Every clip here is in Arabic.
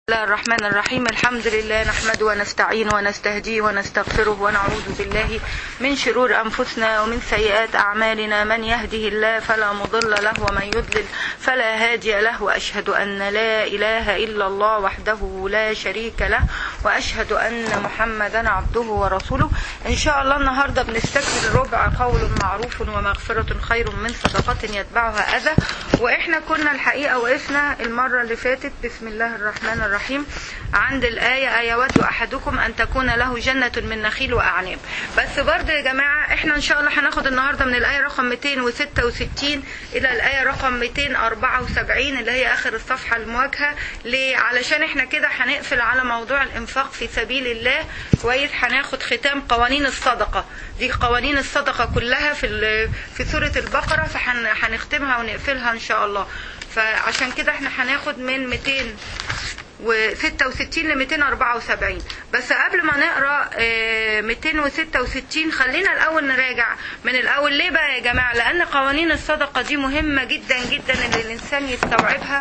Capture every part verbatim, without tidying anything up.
بسم الله الرحمن الرحيم. الحمد لله نحمده ونستعين ونستهديه ونستغفره ونعوذ بالله من شرور أنفسنا ومن سيئات أعمالنا. من يهده الله فلا مضل له ومن يضلل فلا هادي له، وأشهد أن لا إله إلا الله وحده لا شريك له، وأشهد أن محمدا عبده ورسوله. إن شاء الله النهاردة بنستكمل ربع قول معروف ومغفرة خير من صدقة يتبعها أذى. وإحنا كنا الحقيقة وقفنا المرة اللي فاتت بسم الله الرحمن الرحيم عند الآية أيود أحدكم أن تكون له جنة من نخيل وأعناب. بس برضه يا جماعة إحنا إن شاء الله هناخد النهاردة من الآية رقم مئتين وستة وستين إلى الآية رقم مئتين وأربعة وسبعين اللي هي آخر الصفحة المواجهة. ليه؟ علشان إحنا كده هنقفل على موضوع الإنفاق في سبيل الله كويس. هناخد ختام قوانين الصدقة، دي قوانين الصدقة كلها في في سورة البقرة، فهنختمها ونقفلها إن شاء الله. فعشان كده إحنا هناخد من مئتين وستة وستين ل مئتين وأربعة وسبعين. بس قبل ما نقرا مئتين وستة وستين خلينا الاول نراجع من الاول. ليه بقى يا جماعه؟ لان قوانين الصدقه دي مهمه جدا جدا ان الانسان يستوعبها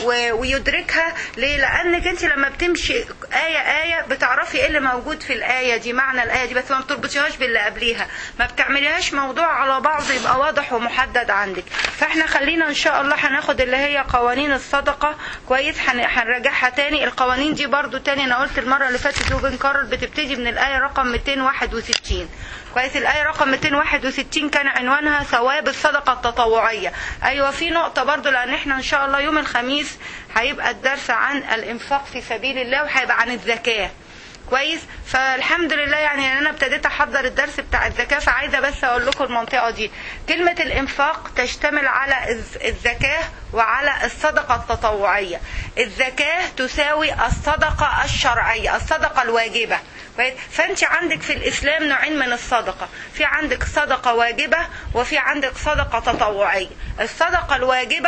ويدركها. ليه؟ لانك انت لما بتمشي ايه ايه بتعرفي ايه اللي موجود في الايه دي، معنى الايه دي، بس ما بتربطيهاش باللي قبليها، ما بتعمليهاش موضوع على بعض يبقى واضح ومحدد عندك. فاحنا خلينا ان شاء الله هناخد اللي هي قوانين الصدقه كويس، هنراجعها تاني. القوانين دي برضو تاني انا قلت المرة اللي فاتت وبنكرر، بتبتدي من الآية رقم مئتين وواحد وستين كويس. الآية رقم مئتين وواحد وستين كان عنوانها ثواب الصدقة التطوعية. ايوه في نقطة برضو، لان احنا ان شاء الله يوم الخميس هيبقى الدرس عن الانفاق في سبيل الله وهيبقى عن الزكاة كويس. فالحمد لله يعني انا ابتديت احضر الدرس بتاع الزكاة، فعايزة بس اقول لكم المنطقة دي. كلمة الانفاق تشتمل على الزكاة وعلى الصدقة التطوعية. الزكاة تساوي الصدقة الشرعية، الصدقة الواجبة. فانت عندك في الاسلام نوعين من الصدقة، في عندك صدقة واجبة وفي عندك صدقة تطوعية. الصدقة الواجبة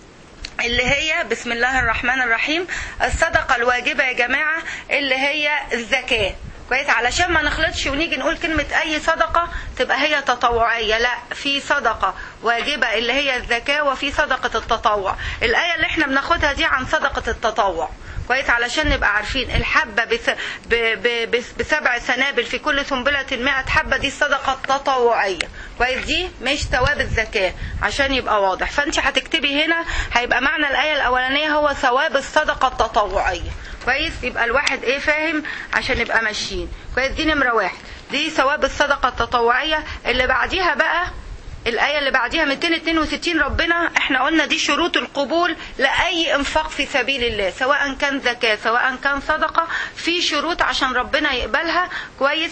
اللي هي بسم الله الرحمن الرحيم، الصدقة الواجبة يا جماعة اللي هي الزكاة كويس، علشان ما نخلطش ونيجي نقول كلمة اي صدقة تبقى هي تطوعية. لا، في صدقة واجبة اللي هي الزكاة وفي صدقة التطوع. الآية اللي احنا بناخدها دي عن صدقة التطوع كويس، علشان نبقى عارفين الحبة بس ب ب بس بسبع سنابل في كل سنبلة مئة حبة، دي الصدقة التطوعية كويس، دي مش ثواب الزكاة عشان يبقى واضح. فانت هتكتبي هنا هيبقى معنى الآية الأولانية هو ثواب الصدقة التطوعية كويس. يبقى الواحد ايه فاهم عشان نبقى ماشيين كويس. دي نمرة واحد، دي ثواب الصدقة التطوعية. اللي بعديها بقى الآية اللي بعديها مئتين واثنين وستين، ربنا احنا قلنا دي شروط القبول لأي انفاق في سبيل الله، سواء كان زكاة سواء كان صدقة، في شروط عشان ربنا يقبلها كويس.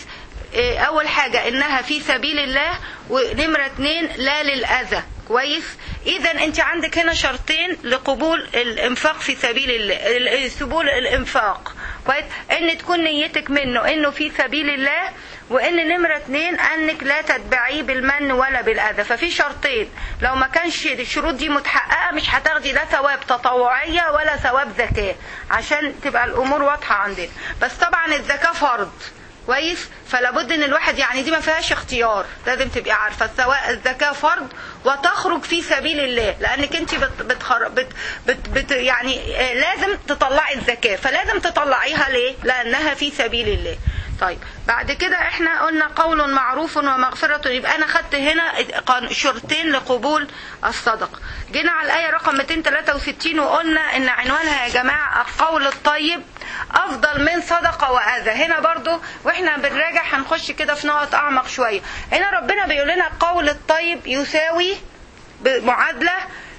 اول حاجة انها في سبيل الله، ونمرة اتنين لا للأذى كويس. اذا انت عندك هنا شرطين لقبول الانفاق في سبيل الله، سبول الانفاق كويس، ان تكون نيتك منه انه في سبيل الله، وان نمرة اتنين انك لا تتبعيه بالمن ولا بالاذى. ففي شرطين، لو ما كانش الشروط دي متحققة مش هتاخدي لا ثواب تطوعية ولا ثواب زكاة، عشان تبقى الامور واضحة عندنا. بس طبعا الزكاة فرض كويس، فلا بد ان الواحد يعني دي ما فيهاش اختيار، لازم تبقي عارفه سواء الزكاه فرض وتخرج في سبيل الله، لانك انت بت بت بت بت بت يعني لازم تطلعي الزكاه، فلازم تطلعيها ليه؟ لانها في سبيل الله. طيب بعد كده احنا قلنا قول معروف ومغفرة، يبقى انا خدت هنا شرطين لقبول الصدقة. جينا على الآية رقم مئتين وثلاثة وستين وقلنا ان عنوانها يا جماعة القول الطيب افضل من صدقة واذى. هنا برضو واحنا بنراجع هنخش كده في نقط اعمق شوية. هنا ربنا بيقول لنا القول الطيب يساوي بمعادلة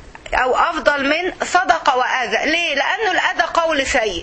او افضل من صدقة واذى. ليه؟ لانه الاذى قول سيء،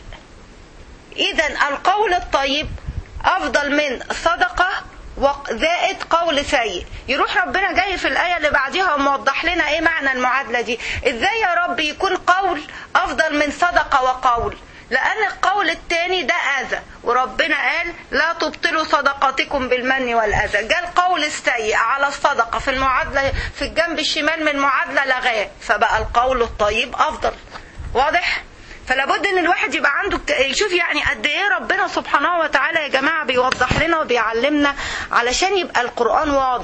اذا القول الطيب افضل من صدقة وزائد قول سيء. يروح ربنا جاي في الآية اللي بعديها وموضح لنا ايه معنى المعادلة دي. ازاي يا رب يكون قول افضل من صدقة وقول؟ لان القول التاني ده اذى، وربنا قال لا تبطلوا صدقاتكم بالمن والاذى. جاء القول السيء على الصدقة في المعادلة في الجنب الشمال من معادلة لغاه، فبقى القول الطيب افضل. واضح؟ فلا بد ان الواحد يبقى عنده يشوف يعني قد ايه ربنا سبحانه وتعالى يا جماعه بيوضح لنا وبيعلمنا علشان يبقى القرآن واضح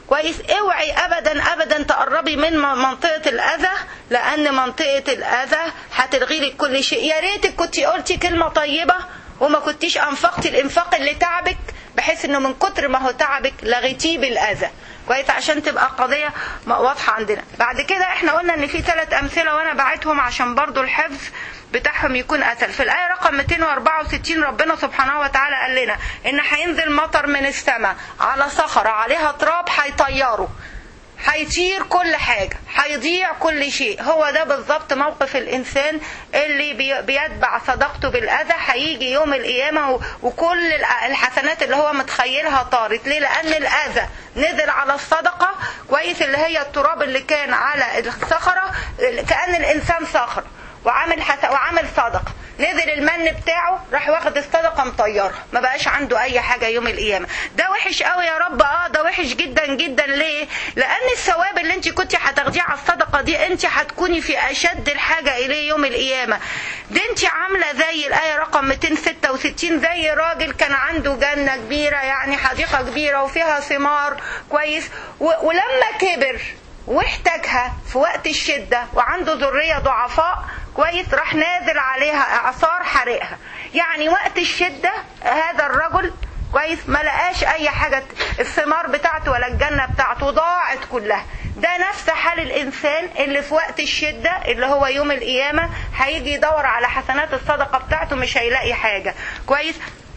كويس. اوعي ابدا ابدا تقربي من منطقة الاذى، لان منطقة الاذى هتلغي لك كل شيء. يا ريتك كنتي قلتي كلمة طيبة وما كنتيش انفقتي الانفاق اللي تعبك، بحيث انه من كتر ما هو تعبك لغيتيه بالاذى، كويس، عشان تبقى قضية واضحة عندنا. بعد كده احنا قلنا ان في ثلاث امثلة وانا بعتهم عشان برضو الحفظ بتاعهم يكون أسهل. في الآية رقم مئتين وأربعة وستين ربنا سبحانه وتعالى قال لنا إن هينزل مطر من السماء على صخرة عليها تراب، هيطيره، هيطير كل حاجة، هيضيع كل شيء. هو ده بالظبط موقف الإنسان اللي بيتبع صدقته بالأذى. هيجي يوم القيامة وكل الحسنات اللي هو متخيلها طارت. ليه؟ لأن الأذى نزل على الصدقة، كويس، اللي هي التراب اللي كان على الصخرة، كأن الإنسان صخرة وعامل حسن وعامل صدقه، نزل المن بتاعه راح واخد الصدقه مطيرها، ما بقاش عنده اي حاجه يوم القيامه. ده وحش قوي يا رب. اه ده وحش جدا جدا. ليه؟ لان الثواب اللي انت كنت هتاخديه على الصدقه دي انت هتكوني في اشد الحاجه اليه يوم القيامه. دي انت عامله زي الايه رقم مئتين وستة وستين، زي راجل كان عنده جنه كبيره، يعني حديقه كبيره وفيها ثمار، كويس، ولما كبر واحتاجها في وقت الشدة وعنده ذرية ضعفاء، كويس، راح نازل عليها اعصار حرقها. يعني وقت الشدة هذا الرجل، كويس، ما لقاش اي حاجة، الثمار بتاعته ولا الجنة بتاعته ضاعت كلها. ده نفس حال الانسان اللي في وقت الشدة اللي هو يوم القيامة هيجي يدور على حسنات الصدقة بتاعته، مش هيلاقي حاجة، كويس.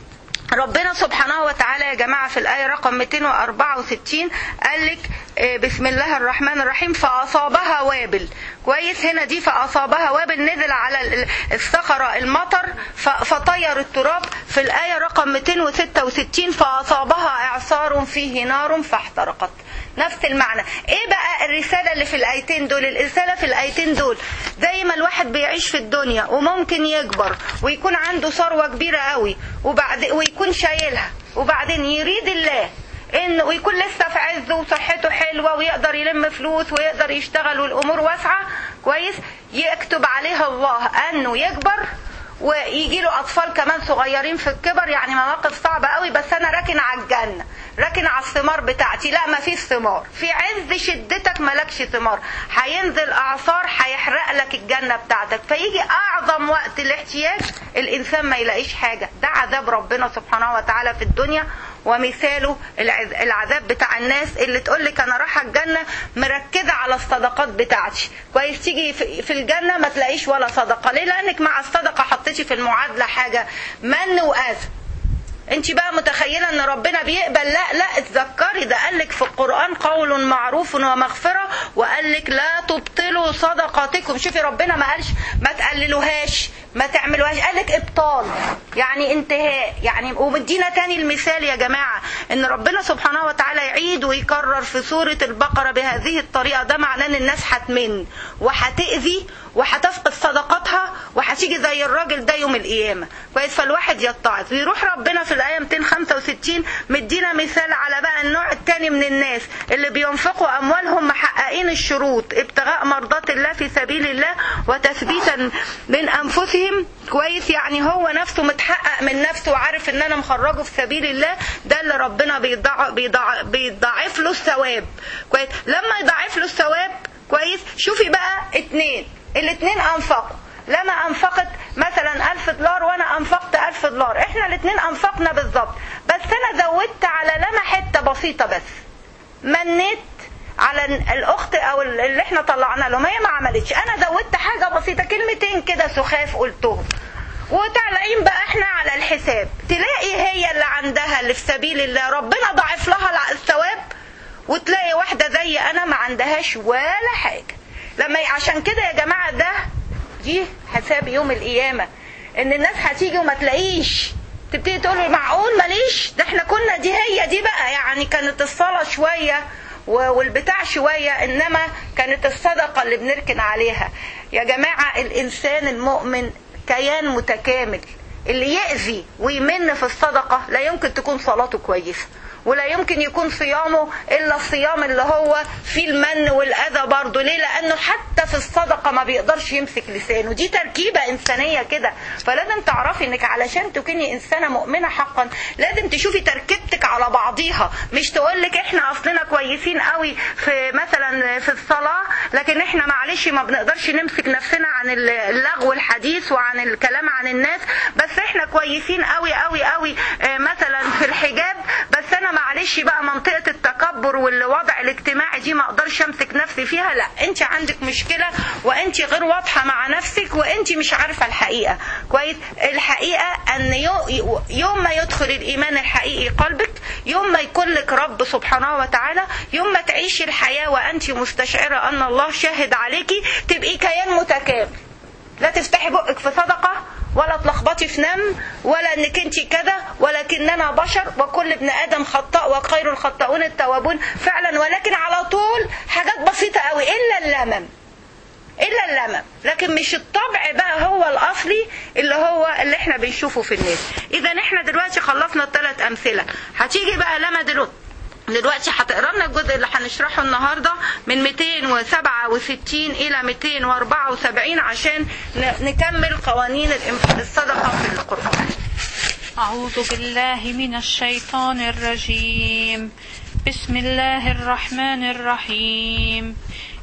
ربنا سبحانه وتعالى يا جماعة في الآية رقم مئتين وأربعة وستين قال لك بسم الله الرحمن الرحيم فأصابها وابل، كويس. هنا دي فأصابها وابل، نزل على الصخرة المطر فطير التراب. في الآية رقم مئتين وستة وستين فأصابها إعصار فيه نار فاحترقت. نفس المعنى. ايه بقى الرسالة اللي في الآيتين دول؟ الرسالة في الآيتين دول زي ما الواحد بيعيش في الدنيا وممكن يكبر ويكون عنده ثروة كبيرة قوي وبعد ويكون شايلها، وبعدين يريد الله إن ويكون لسه في عزه وصحته حلوة ويقدر يلم فلوس ويقدر يشتغل والأمور واسعة، كويس، يكتب عليها الله أنه يكبر ويجي له أطفال كمان صغيرين في الكبر، يعني مواقف صعبة قوي. بس أنا راكن على الجنة، راكن على الثمار بتاعتي. لا، ما فيش ثمار، في عز شدتك ملكش ثمار، هينزل أعصار هيحرق لك الجنة بتاعتك. فيجي أعظم وقت الاحتياج الإنسان ما يلاقيش حاجة. ده عذاب ربنا سبحانه وتعالى في الدنيا. ومثاله العذاب بتاع الناس اللي تقول لك انا رايحه الجنه مركزه على الصدقات بتاعتي، كويس، تيجي في الجنه ما تلاقيش ولا صدقه. ليه؟ لانك مع الصدقه حطيتي في المعادله حاجه من واذى. انت بقى متخيله ان ربنا بيقبل؟ لا لا، اتذكري ده قالك في القرآن قول معروف ومغفرة، وقالك لا تبطلوا صدقاتكم. شوفي ربنا ما قالش ما تقللوهاش ما تعملوهاش، قالك ابطال يعني انتهاء. يعني ومدينا تاني المثال يا جماعة ان ربنا سبحانه وتعالى يعيد ويكرر في سورة البقرة بهذه الطريقة. ده معناه ان الناس هتمن وهتأذي وهتفقد صدقاتها وهتيجي زي الراجل ده يوم القيامة، كويس. فالواحد يتعظ ويروح ربنا في الآية مئتين وخمسة وستين مدينا مثال على بقى النوع الثاني من الناس اللي بينفقوا أموالهم محققين الشروط ابتغاء مرضات الله في سبيل الله وتثبيتا من أنفسهم، كويس. يعني هو نفسه متحقق من نفسه وعارف ان انا مخرجه في سبيل الله. ده اللي ربنا بيضاعف, بيضاعف, بيضاعف له الثواب، كويس. لما يضاعف له الثواب، كويس، شوفي بقى اتنين الاتنين انفقوا. لما انفقت مثلا ألف دولار وانا انفقت ألف دولار، احنا الاتنين انفقنا بالظبط، بس انا زودت على لما حتة بسيطة بس، منيت على الاخت او اللي احنا طلعنا لهم، هي ما عملتش، انا زودت حاجة بسيطة، كلمتين كده سخاف قلتهم، وطالعين بقى احنا على الحساب تلاقي هي اللي عندها اللي في سبيل الله ربنا ضاعف لها الثواب، وتلاقي واحدة زي انا ما عندهاش ولا حاجة. لما عشان كده يا جماعة ده دي حساب يوم القيامة، ان الناس هتيجي وما تلاقيش، تبتدي تقول معقول ماليش، ده احنا كنا دي هي دي بقى، يعني كانت الصلاة شوية والبتاع شوية، انما كانت الصدقة اللي بنركن عليها. يا جماعة الانسان المؤمن كيان متكامل، اللي يأذي ويمن في الصدقة لا يمكن تكون صلاته كويسة ولا يمكن يكون صيامه الا الصيام اللي هو فيه المن والاذى برضه. ليه؟ لانه حتى في الصدقه ما بيقدرش يمسك لسانه. دي تركيبه انسانيه كده. فلازم تعرفي انك علشان تكوني انسانه مؤمنه حقا لازم تشوفي تركيبتك على بعضيها. مش تقول لك احنا اصلنا كويسين قوي في مثلا في الصلاه، لكن احنا معلش ما بنقدرش نمسك نفسنا عن اللغو الحديث وعن الكلام عن الناس، بس احنا كويسين قوي قوي قوي مثلا في الحجاب، بس انا معلش بقى منطقه التكبر والوضع الاجتماعي دي ما اقدرش امسك نفسي فيها. لا، انت عندك مشكله وانت غير واضحه مع نفسك وانت مش عارفه الحقيقه كويس. الحقيقه ان يوم ما يدخل الايمان الحقيقي قلبك، يوم ما يكون لك رب سبحانه وتعالى، يوم ما تعيشي الحياه وانت مستشعره ان الله شاهد عليكي، تبقي كيان متكامل. لا تفتحي بقك في صدقه ولا تلخبطي في نم ولا انك انت كده، ولكننا بشر وكل ابن ادم خطاء وخير الخطاؤون التوابون فعلا. ولكن على طول حاجات بسيطه قوي الا اللمم الا اللمم، لكن مش الطبع بقى هو الاصلي اللي هو اللي احنا بنشوفه في الناس. اذا احنا دلوقتي خلصنا الثلاث امثله. هتيجي بقى لما دلوقتي دلوقتي هتقرا لنا الجزء اللي هنشرحه النهارده من مئتين وسبعة وستين الى مئتين واربعة وسبعين عشان نكمل قوانين الصدقه في القران. أعوذ بالله من الشيطان الرجيم. بسم الله الرحمن الرحيم.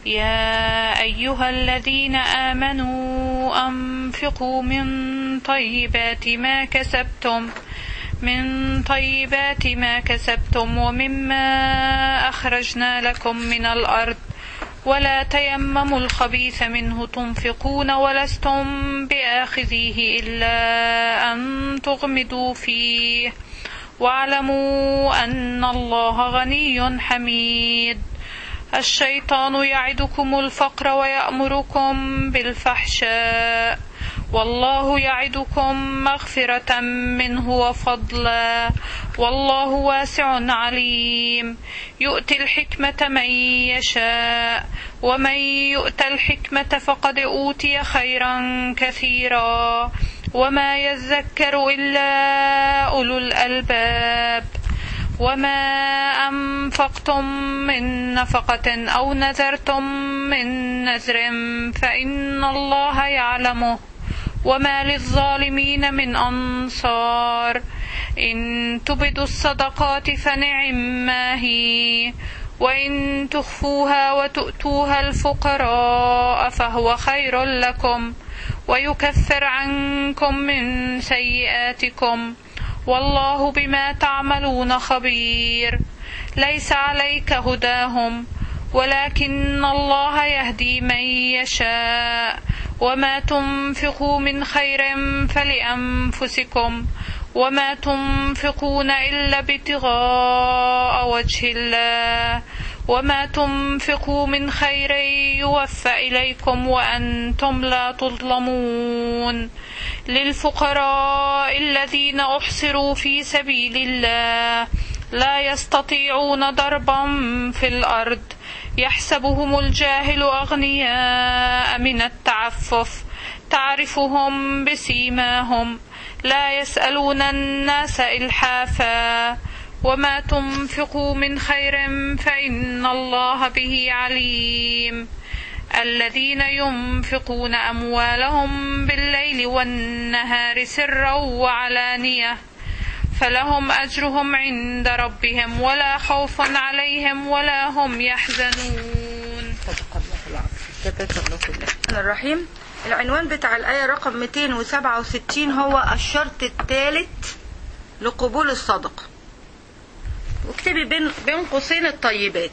يا أيها الذين آمنوا أنفقوا من طيبات ما كسبتم من طيبات ما كسبتم ومما أخرجنا لكم من الأرض ولا تيمموا الخبيث منه تنفقون ولستم بآخذيه إلا أن تغمضوا فيه واعلموا أن الله غني حميد. الشيطان يعدكم الفقر ويأمركم بالفحشاء والله يعدكم مغفرة منه وفضلا والله واسع عليم. يؤتي الحكمة من يشاء ومن يؤت الحكمة فقد أوتي خيرا كثيرا وما يذكر إلا أولو الألباب. وما أنفقتم من نفقة أو نذرتم من نذر فإن الله يعلمه وما للظالمين من أنصار. إن تبدوا الصدقات فنعما هي وإن تخفوها وتؤتوها الفقراء فهو خير لكم ويكفر عنكم من سيئاتكم والله بما تعملون خبير. ليس عليك هداهم ولكن الله يهدي من يشاء وما تنفقوا من خير فلأنفسكم وما تنفقون إلا ابتغاء وجه الله وما تنفقوا من خير يوفى إليكم وأنتم لا تظلمون. للفقراء الذين أحصروا في سبيل الله لا يستطيعون ضربا في الأرض يحسبهم الجاهل أغنياء من التعفف تعرفهم بسيماهم لا يسألون الناس إلحافا وما تنفقوا من خير فإن الله به عليم. الذين ينفقون أموالهم بالليل والنهار سرا وعلانية فلهم أجرهم عند ربهم ولا خوف عليهم ولا هم يحزنون. الرحيم. العنوان بتاع الآية رقم مئتين وسبعة وستين هو الشرط الثالث لقبول الصدقة. واكتبي بين بين قوسين الطيبات.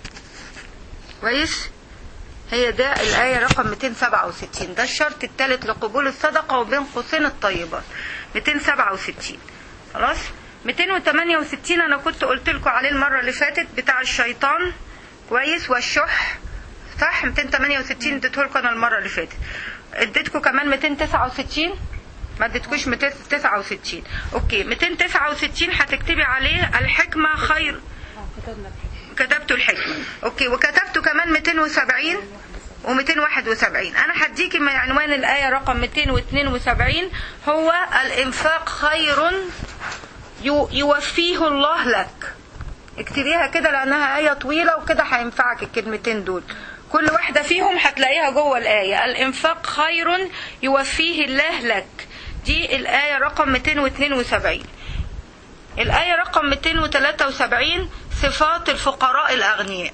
كويس؟ هي ده الآية رقم مئتين وسبعة وستين، ده الشرط الثالث لقبول الصدقة وبين قوسين الطيبات. مئتين وسبعة وستين. خلاص؟ مئتين وثمانية وستين انا كنت قلت لكم عليه المرة اللي فاتت بتاع الشيطان. كويس؟ والشح. صح؟ مئتين وثمانية وستين اديته لكم انا المرة اللي فاتت. اديتكم كمان مئتين وتسعة وستين؟ ما اديتكوش مئتين وتسعة وستين. اوكي، مئتين وتسعة وستين هتكتبي عليه الحكمة خير. كتبتوا الحكمة. اوكي، وكتبتوا كمان مئتين وسبعين ومئتين وواحد وسبعين. انا هديكي من عنوان الآية رقم مئتين واثنين وسبعين هو الانفاق خير يوفيه الله لك. اكتبيها كده لانها آية طويلة وكده هينفعك الكلمتين دول. كل واحدة فيهم هتلاقيها جوه الآية. الإنفاق خير يوفيه الله لك، دي الآية رقم مئتين واثنين وسبعين. الآية رقم مئتين وثلاثة وسبعين صفات الفقراء الأغنياء،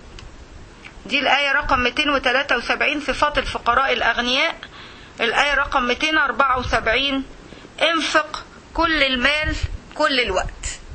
دي الآية رقم مئتين وثلاثة وسبعين صفات الفقراء الأغنياء. الآية رقم مئتين وأربعة وسبعين انفق كل المال كل الوقت.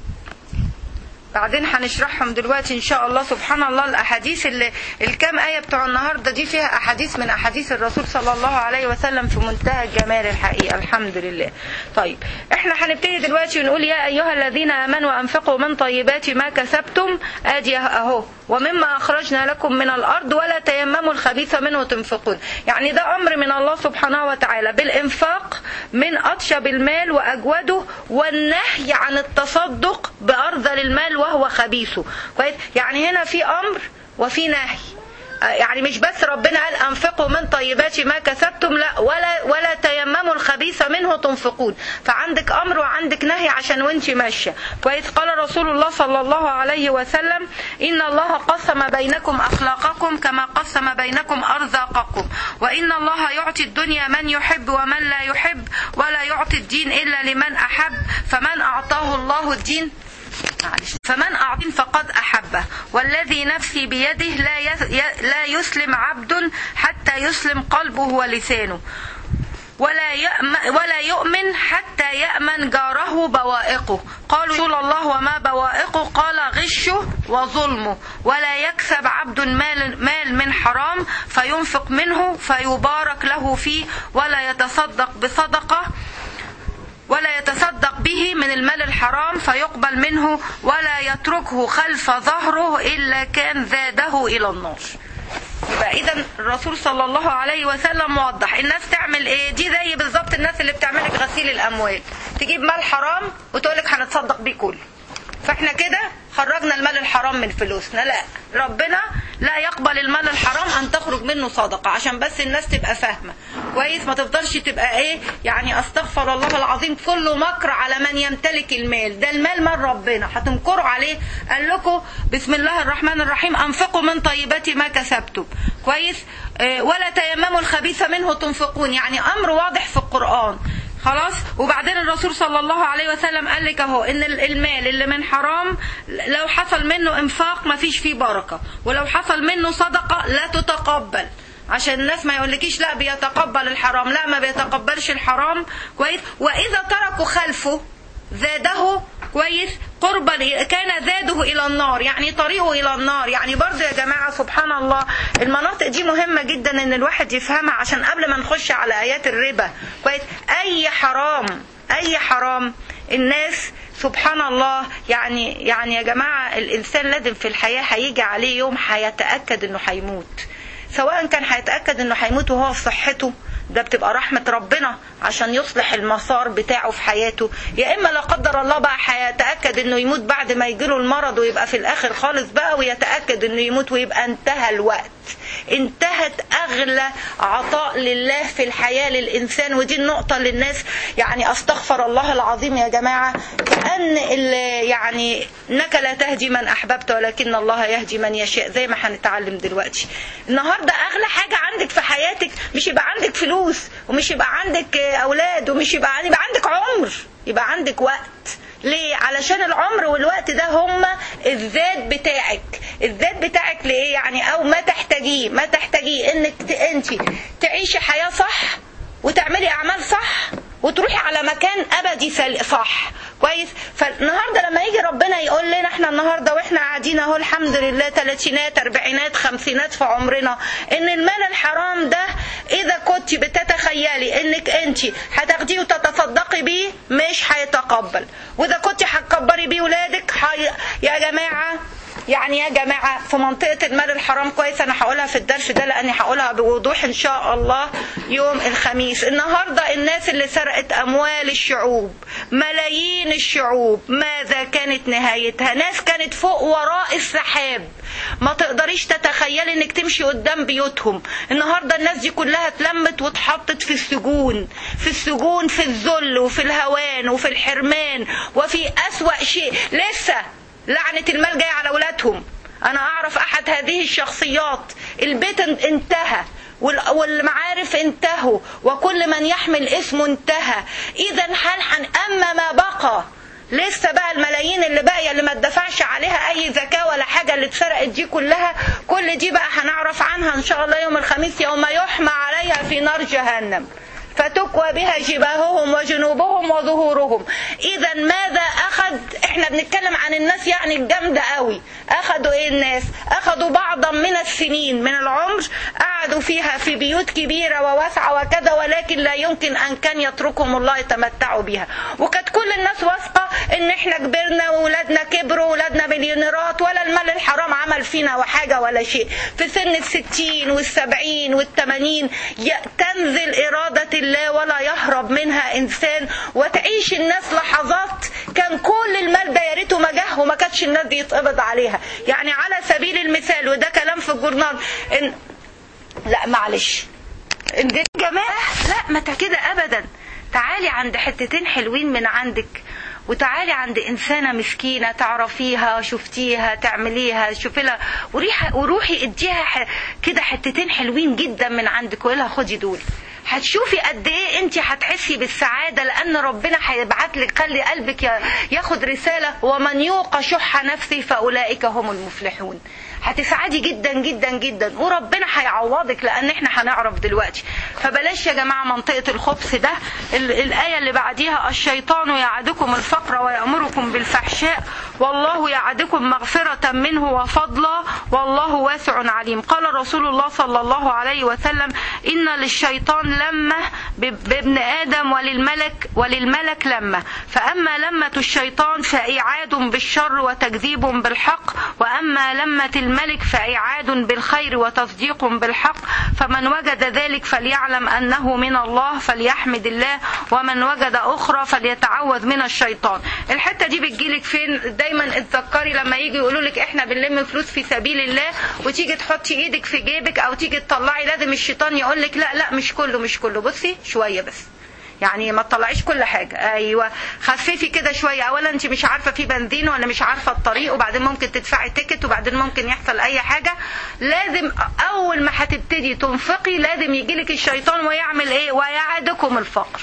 بعدين هنشرحهم دلوقتي ان شاء الله. سبحان الله الاحاديث اللي الكام آية بتوع النهاردة دي فيها احاديث من احاديث الرسول صلى الله عليه وسلم في منتهى الجمال الحقيقة، الحمد لله. طيب احنا هنبتدي دلوقتي ونقول يا ايها الذين امنوا انفقوا من طيبات ما كسبتم، ادي اهو، ومما اخرجنا لكم من الارض ولا تيمموا الخبيث منه تنفقون. يعني ده امر من الله سبحانه وتعالى بالانفاق من اطيب المال واجوده، والنهي عن التصدق بارذل المال وهو خبيثه. كويس؟ يعني هنا في امر وفي نهي، يعني مش بس ربنا قال انفقوا من طيبات ما كسبتم، لا، ولا ولا تيمموا الخبيث منه تنفقون. فعندك امر وعندك نهي عشان وانت ماشيه. كويس؟ قال رسول الله صلى الله عليه وسلم ان الله قسم بينكم اخلاقكم كما قسم بينكم ارزاقكم، وان الله يعطي الدنيا من يحب ومن لا يحب، ولا يعطي الدين الا لمن احب، فمن اعطاه الله الدين فمن أعطين فقد أحبه، والذي نفسي بيده لا لا يسلم عبد حتى يسلم قلبه ولسانه، ولا ولا يؤمن حتى يأمن جاره بوائقه. قالوا رسول الله وما بوائقه؟ قال غشه وظلمه. ولا يكسب عبد مال, مال من حرام فينفق منه فيبارك له فيه، ولا يتصدق بصدقة ولا يتصدق به من المال الحرام فيقبل منه، ولا يتركه خلف ظهره إلا كان زاده إلى النار. يبقى إذن الرسول صلى الله عليه وسلم موضح الناس تعمل إيه. دي زي بالظبط الناس اللي بتعملك غسيل الأموال، تجيب مال حرام وتقولك هنتصدق بيه كله، فاحنا كده خرجنا المال الحرام من فلوسنا. لا، ربنا لا يقبل المال الحرام ان تخرج منه صدقة، عشان بس الناس تبقى فاهمة كويس، ما تفضلش تبقى ايه يعني استغفر الله العظيم كله مكر على من يمتلك المال. ده المال مال ربنا، هتمكروا عليه. قال لكم بسم الله الرحمن الرحيم انفقوا من طيبات ما كسبتم. كويس؟ اه ولا تيمموا الخبيث منه تنفقون، يعني امر واضح في القرآن. خلاص؟ وبعدين الرسول صلى الله عليه وسلم قال لك اهو ان المال اللي من حرام لو حصل منه انفاق ما فيش فيه بركة، ولو حصل منه صدقة لا تتقبل، عشان الناس ما يقولكيش لا بيتقبل الحرام، لا ما بيتقبلش الحرام. كويس؟ واذا تركوا خلفه زاده كويس قربا كان زاده الى النار، يعني طريقه الى النار. يعني برضه يا جماعة سبحان الله المناطق دي مهمة جدا ان الواحد يفهمها، عشان قبل ما نخش على ايات الربا. كويس؟ اي حرام اي حرام الناس سبحان الله يعني يعني يا جماعة الانسان لازم في الحياة هيجي عليه يوم هيتأكد انه هيموت، سواء كان هيتأكد انه هيموت وهو في صحته، ده بتبقى رحمة ربنا عشان يصلح المسار بتاعه في حياته، يا إما لا قدر الله بقى هيتأكد إنه يموت بعد ما يجيله المرض ويبقى في الآخر خالص بقى، ويتأكد إنه يموت ويبقى انتهى الوقت، انتهت أغلى عطاء لله في الحياة للإنسان. ودي النقطة اللي الناس يعني أستغفر الله العظيم يا جماعة، كأن يعني إنك لا تهدي من أحببت ولكن الله يهدي من يشاء، زي ما هنتعلم دلوقتي. النهاردة أغلى حاجة عندك في حياتك مش يبقى عندك فلوس، ومش يبقى عندك أولاد، ومش يبقى, يبقى عندك عمر، يبقى عندك وقت. ليه؟ علشان العمر والوقت ده هما الذات بتاعك. الذات بتاعك ليه يعني؟ او ما تحتاجيه ما تحتاجيه انك انت تعيشي حياة صح، وتعملي اعمال صح، وتروحي على مكان ابدي صح. كويس؟ فالنهاردة لما يجي ربنا يقول لنا احنا النهاردة واحنا قاعدين اهو الحمد لله تلاتينات اربعينات خمسينات في عمرنا، ان المال الحرام ده اذا كنت بتتخيلي انك انت هتاخديه وتتصدقي بيه مش هيتقبل، واذا كنت هتكبري بيه ولادك حي... يا جماعة يعني يا جماعة في منطقة المال الحرام. كويس؟ أنا هقولها في الدرس ده لأني هقولها بوضوح إن شاء الله يوم الخميس. النهاردة الناس اللي سرقت أموال الشعوب، ملايين الشعوب، ماذا كانت نهايتها؟ ناس كانت فوق وراء السحاب، ما تقدريش تتخيلي إنك تمشي قدام بيوتهم. النهاردة الناس دي كلها اتلمت واتحطت في السجون، في السجون في الذل وفي الهوان وفي الحرمان وفي أسوأ شيء. لسه لعنة المال جاية على أولادهم. أنا أعرف أحد هذه الشخصيات، البيت انتهى والمعارف انتهوا وكل من يحمل اسمه انتهى. إذا هل أما ما بقى لسه بقى الملايين اللي باقيه اللي ما اتدفعش عليها اي زكاه ولا حاجه، اللي اتسرقت دي كلها، كل دي بقى هنعرف عنها ان شاء الله يوم الخميس، يوم يحمى عليها في نار جهنم فتكوى بها جباههم وجنوبهم وظهورهم. اذا ماذا اخذ؟ احنا بنتكلم عن الناس يعني الجامده قوي. اخذوا ايه الناس؟ اخذوا بعضا من السنين من العمر قعدوا فيها في بيوت كبيره وواسعه وكذا، ولكن لا يمكن ان كان يتركهم الله يتمتعوا بها. وكانت كل الناس واثقه ان احنا كبرنا واولادنا كبروا واولادنا مليونيرات، ولا المال الحرام عمل فينا وحاجه ولا شيء. في سن الستين والسبعين والثمانين تنزل اراده الله ولا يهرب منها انسان، وتعيش الناس لحظات كان كل المال ده يا ريته ما جه وما كانتش الناس دي يتقبض عليها. يعني على سبيل المثال، وده كلام في الجورنال، إن لا معلش يا جماعه، لا ما كده ابدا. تعالي عند حتتين حلوين من عندك، وتعالي عند إنسانة مسكينة تعرفيها شفتيها تعمليها شوفي لها، وروحي اديها كده حتتين حلوين جدا من عندك وقولها خدي دول. هتشوفي قد ايه انت هتحسي بالسعادة، لان ربنا هيبعت لك، خلي قلبك ياخد رسالة، ومن يوق شح نفسه فاولئك هم المفلحون. هتسعدي جدا جدا جدا، وربنا هيعوضك، لان احنا هنعرف دلوقتي. فبلاش يا جماعة منطقة الخبث ده. الآية اللي بعديها: الشيطان يعدكم الفقر ويأمركم بالفحشاء والله يعدكم مغفرة منه وفضلا والله واسع عليم. قال رسول الله صلى الله عليه وسلم: إن للشيطان لمة بابن آدم وللملك وللملك لمة، فأما لمة الشيطان فإعاد بالشر وتكذيب بالحق، وأما لمة الملك فإعاد بالخير وتصديق بالحق، فمن وجد ذلك فليعلم أنه من الله فليحمد الله، ومن وجد أخرى فليتعوذ من الشيطان. الحتة دي بتجيلك فين؟ دايما اتذكري لما يجي يقولوا لك احنا بنلم فلوس في سبيل الله، وتيجي تحطي ايدك في جيبك او تيجي تطلعي، لازم الشيطان يقول لك لا لا مش كله مش كله، بصي شوية بس، يعني ما تطلعيش كل حاجة. ايوه خففي كده شوية. اولا انت مش عارفة في بنزين ولا مش عارفة الطريق، وبعدين ممكن تدفعي تيكت، وبعدين ممكن يحصل اي حاجة. لازم اول ما هتبتدي تنفقي لازم يجيلك الشيطان ويعمل ايه؟ ويعدكم الفقر.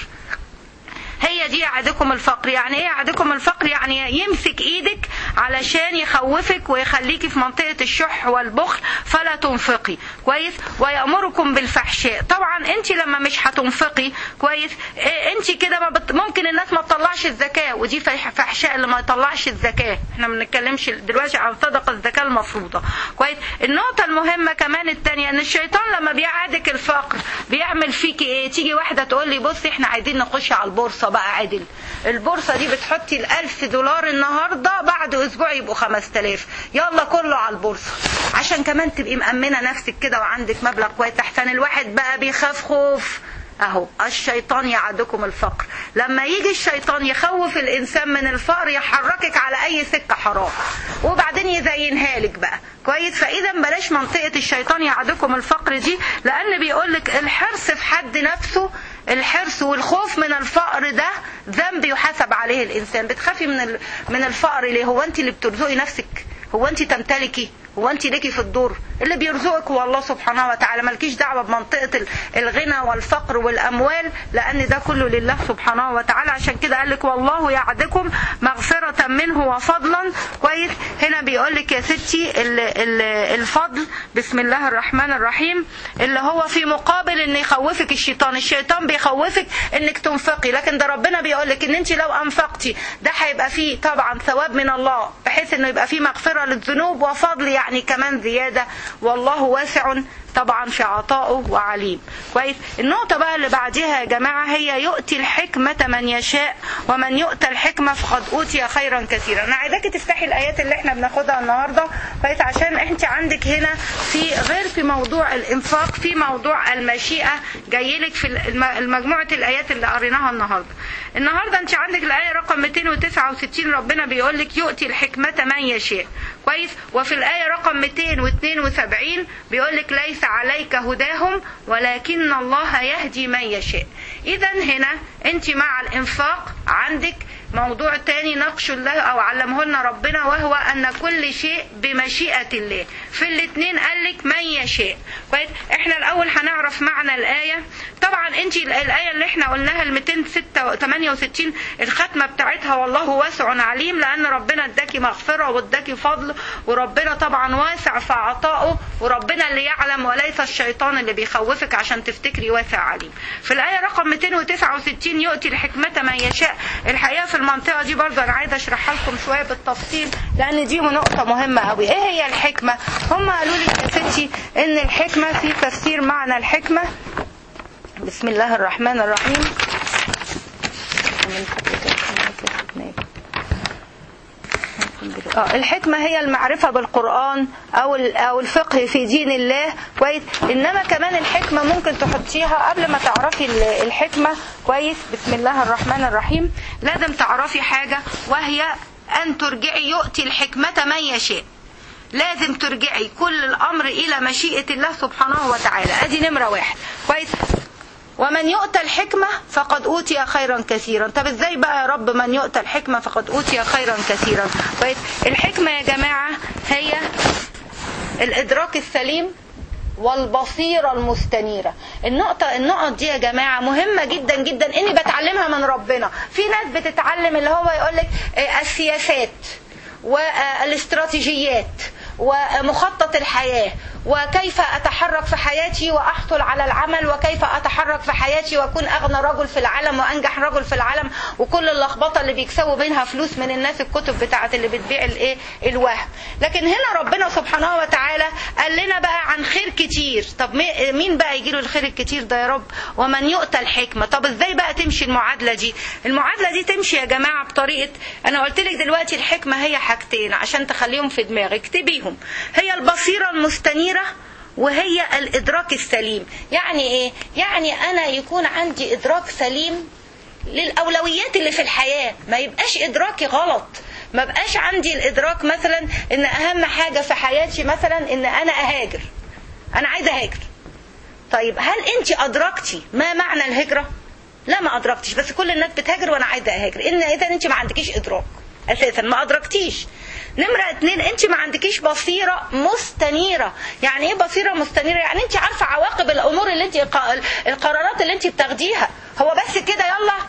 هي دي يعدكم الفقر. يعني ايه يعدكم الفقر؟ يعني يمسك ايدك علشان يخوفك ويخليكي في منطقة الشح والبخل فلا تنفقي كويس. ويأمركم بالفحشاء. طبعا انت لما مش هتنفقي كويس إيه انت كده بت... ممكن الناس ما تطلعش الزكاة، ودي فحشاء اللي ما يطلعش الزكاة. احنا ما بنتكلمش دلوقتي عن صدقة الزكاة المفروضة كويس. النقطة المهمة كمان الثانية ان الشيطان لما بيعادك الفقر بيعمل فيكي ايه؟ تيجي واحدة تقول لي بصي احنا عايزين نخش على البورصة بقى عدل. البورصة دي بتحطي الألف دولار النهاردة، بعد أسبوع يبقوا خمس تلاف، يلا كله على البورصة عشان كمان تبقي مأمنة نفسك كده وعندك مبلغ كويس. أحسن الواحد بقى بيخاف خوف. أهو الشيطان يعدكم الفقر. لما يجي الشيطان يخوف الإنسان من الفقر يحركك على أي سكة حرام، وبعدين يزينها لك بقى كويس. فإذا بلاش منطقة الشيطان يعدكم الفقر دي، لأن بيقولك الحرص في حد نفسه، الحرص والخوف من الفقر ده ذنب يحاسب عليه الإنسان. بتخافي من من الفقر ليه؟ هو أنت اللي بترزقي نفسك؟ هو أنت تمتلكي؟ هو أنت ليكي في الدور؟ اللي بيرزقك هو الله سبحانه وتعالى. مالكيش دعوة بمنطقة الغنى والفقر والأموال، لأن ده كله لله سبحانه وتعالى. عشان كده قال لك والله يعدكم مغفرة منه وفضلا كويس. هنا بيقول لك يا ستي الفضل بسم الله الرحمن الرحيم اللي هو في مقابل ان يخوفك الشيطان. الشيطان بيخوفك انك تنفقي، لكن ده ربنا بيقول لك ان انت لو انفقتي ده هيبقى فيه طبعا ثواب من الله، بحيث انه يبقى فيه مغفرة للذنوب وفضل يعني كمان زيادة. والله واسع طبعا في عطائه وعليم كويس. النقطة بقى اللي بعدها يا جماعة هي يؤتي الحكمة من يشاء ومن يؤتى الحكمة فقد أوتي خيرا كثيرا. أنا عايزاكي تفتحي الآيات اللي احنا بناخدها النهاردة كويس، عشان انت عندك هنا في غير في موضوع الإنفاق في موضوع المشيئة جايلك في المجموعة الآيات اللي قريناها النهاردة. النهاردة انت عندك الآية رقم مئتين وتسعة وستين ربنا بيقول لك يؤتي الحكمة من يشاء كويس. وفي الآية رقم مئتين واثنين وسبعين بيقول لك ليس عليك هداهم ولكن الله يهدي من يشاء. إذا هنا أنت مع الإنفاق عندك موضوع تاني نقش الله او علمه لنا ربنا، وهو ان كل شيء بمشيئة الله. في الاثنين قال لك من يشاء. كويس. احنا الاول هنعرف معنى الايه. طبعا انت الايه اللي احنا قلناها ال مئتين وثمانية وستين الختمه بتاعتها والله واسع عليم، لان ربنا اداكي مغفره واداكي فضل، وربنا طبعا واسع في عطائه، وربنا اللي يعلم وليس الشيطان اللي بيخوفك عشان تفتكري واسع عليم. في الايه رقم مئتين وتسعة وستين يؤتي الحكمه من يشاء. الحقيقه في المنطقه دي برضه انا عايزه اشرحها لكم شويه بالتفصيل، لان دي نقطه مهمه قوي. ايه هي الحكمه؟ هم قالوا لي يا ستي ان الحكمه في تفسير معنى الحكمه. بسم الله الرحمن الرحيم. اه الحكمة هي المعرفة بالقرآن او او الفقه في دين الله. كويس. انما كمان الحكمة ممكن تحطيها قبل ما تعرفي الحكمة. كويس. بسم الله الرحمن الرحيم. لازم تعرفي حاجة، وهي ان ترجعي يؤتي الحكمة من يشاء. لازم ترجعي كل الامر الى مشيئة الله سبحانه وتعالى. ادي نمرة واحد. كويس. ومن يؤتى الحكمة فقد أوتي خيرا كثيرا. طب ازاي بقى يا رب من يؤتى الحكمة فقد أوتي خيرا كثيرا؟ كويس. الحكمة يا جماعة هي الإدراك السليم والبصيرة المستنيرة. النقطة النقط دي يا جماعة مهمة جدا جدا، إني بتعلمها من ربنا. في ناس بتتعلم اللي هو يقولك السياسات والاستراتيجيات ومخطط الحياة، وكيف أتحرك في حياتي وأحصل على العمل، وكيف أتحرك في حياتي وأكون أغنى رجل في العالم وأنجح رجل في العالم، وكل اللخبطة اللي بيكسبوا منها فلوس من الناس، الكتب بتاعت اللي بتبيع الايه الوهم. لكن هنا ربنا سبحانه وتعالى قال لنا بقى عن خير كتير. طب مين بقى يجيله الخير الكتير ده يا رب؟ ومن يؤتى الحكمة. طب ازاي بقى تمشي المعادلة دي؟ المعادلة دي تمشي يا جماعة بطريقة، أنا قلت لك دلوقتي الحكمة هي حاجتين عشان تخليهم في دماغك اكتبيهم. هي البصيرة المستنيرة، وهي الإدراك السليم. يعني إيه؟ يعني أنا يكون عندي إدراك سليم للأولويات اللي في الحياة، ما يبقاش إدراكي غلط. ما بقاش عندي الإدراك مثلا إن أهم حاجة في حياتي مثلا إن أنا أهاجر. أنا عايزة أهاجر. طيب هل أنت أدركتي ما معنى الهجرة؟ لا ما أدركتش، بس كل الناس بتهاجر وأنا عايزة أهاجر. إن إذا أنت ما عندكيش إدراك أساسا، ما أدركتيش. نمرة اتنين، انت ما عندكيش بصيرة مستنيرة. يعني ايه بصيرة مستنيرة؟ يعني انت عارفة عواقب الامور اللي انت القرارات اللي انت بتاخديها. هو بس كده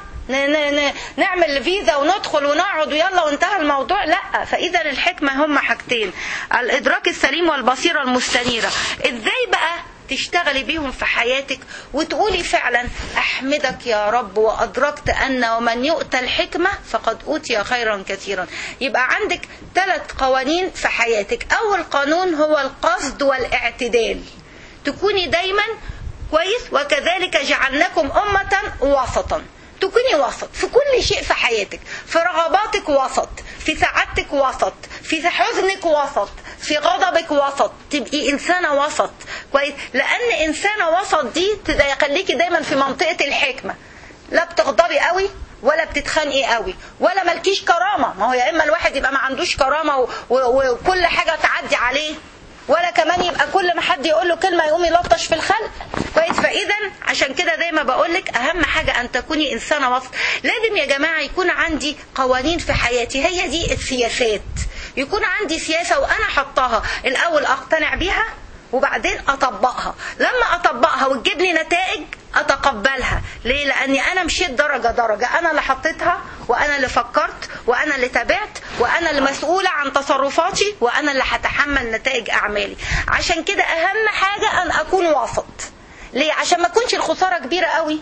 يلا نعمل فيزا وندخل ونقعد ويلا وانتهى الموضوع؟ لا. فاذا الحكمة هم حاجتين، الادراك السليم والبصيرة المستنيرة. ازاي بقى تشتغلي بيهم في حياتك وتقولي فعلا أحمدك يا رب وأدركت أن ومن يؤتى الحكمة فقد أوتي خيرا كثيرا؟ يبقى عندك ثلاث قوانين في حياتك. أول قانون هو القصد والاعتدال، تكوني دايما كويس. وكذلك جعلناكم أمة وسطا، تكوني وسط في كل شيء في حياتك، في رغباتك وسط، في سعادتك وسط، في حزنك وسط، في غضبك وسط. تبقي إنسانة وسط. كويس. لأن إنسانة وسط دي تخليكي دايما في منطقة الحكمة. لا بتغضبي قوي ولا بتتخانقي قوي ولا ملكيش كرامة. ما هو يا إما الواحد يبقى ما عندوش كرامة وكل حاجة تعدي عليه، ولا كمان يبقى كل ما حد يقول له كلمة يقوم يلطش في الخلق. كويس. فإذا عشان كده زي ما بقولك أهم حاجة أن تكوني إنسانة وسط. لازم يا جماعة يكون عندي قوانين في حياتي، هي دي السياسات. يكون عندي سياسة وأنا حطها الأول أقتنع بيها وبعدين أطبقها. لما أطبقها وتجيب لي نتائج أتقبلها. ليه؟ لأني أنا مشيت درجة درجة، أنا اللي حطيتها وأنا اللي فكرت وأنا اللي تابعت وأنا اللي مسؤولة عن تصرفاتي وأنا اللي هتحمل نتائج أعمالي. عشان كده أهم حاجة أن أكون وسط. ليه؟ عشان ما تكونش الخسارة كبيرة قوي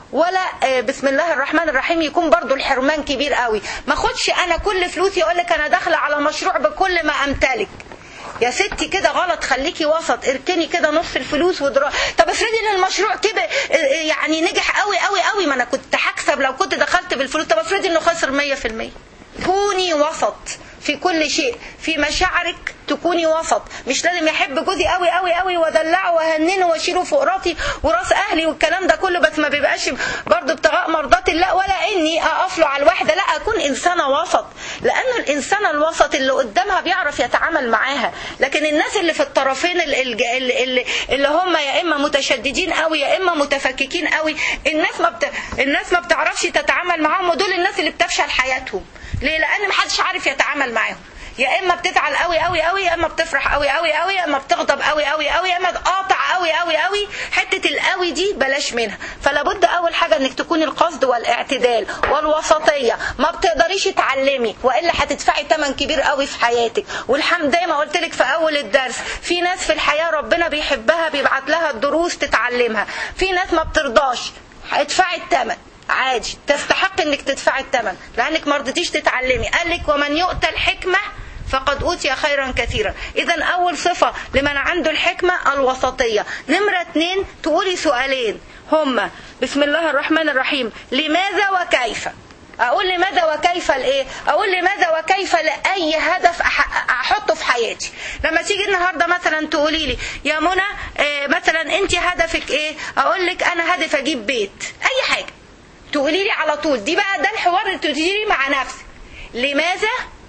ولا بسم الله الرحمن الرحيم يكون برضو الحرمان كبير قوي. ما خدش أنا كل فلوسي أقولك أنا داخلة على مشروع بكل ما أمتلك. يا ستي كده غلط. خليكي وسط، اركني كده نص الفلوس ودرا. طب افرضي ان المشروع كده يعني نجح قوي قوي قوي، ما انا كنت هكسب لو كنت دخلت بالفلوس. طب افرضي انه خسر مية في المية. كوني وسط في كل شيء. في مشاعرك تكوني وسط. مش لازم يحب جوزي قوي قوي قوي وادلعه واهننه واشيله فوق راسي وراس اهلي والكلام ده كله، بس ما بيبقاش برضه ابتغاء مرضات الله، ولا اني اقف له على الواحده. لا، اكون انسانه وسط. لانه الانسانه الوسط اللي قدامها بيعرف يتعامل معاها. لكن الناس اللي في الطرفين اللي, اللي, اللي هم يا اما متشددين قوي يا اما متفككين قوي، الناس ما بت... الناس ما بتعرفش تتعامل معاهم، ودول الناس اللي بتفشل حياتهم. ليه؟ لان ما حدش عارف يتعامل معاهم. يا اما بتزعل قوي قوي قوي، يا اما بتفرح قوي قوي قوي، يا اما بتغضب قوي قوي قوي، يا اما تقاطع قوي قوي قوي. حته القوي دي بلاش منها. فلا بد اول حاجه انك تكوني القصد والاعتدال والوسطيه. ما بتقدريش تعلمي والا هتدفعي ثمن كبير قوي في حياتك. والحمد زي ما قلت لك في اول الدرس، في ناس في الحياه ربنا بيحبها بيبعت لها الدروس تتعلمها، في ناس ما بترضاش، هتدفعي الثمن عادي، تستحق انك تدفعي الثمن لانك ما رضيتيش تتعلمي. قال لك ومن يؤتى الحكمه فقد أوتي خيرا كثيرا. إذا أول صفة لمن عنده الحكمة الوسطية. نمرة اتنين تقولي سؤالين هما بسم الله الرحمن الرحيم لماذا وكيف. أقول لماذا وكيف لإيه؟ أقول لماذا وكيف لأي هدف أحطه في حياتي. لما تيجي النهاردة مثلا تقولي لي يا منى إيه مثلا أنت هدفك إيه؟ أقول لك أنا هدف أجيب بيت، أي حاجة تقولي لي على طول. دي بقى ده الحوار اللي تديري مع نفسك. لماذا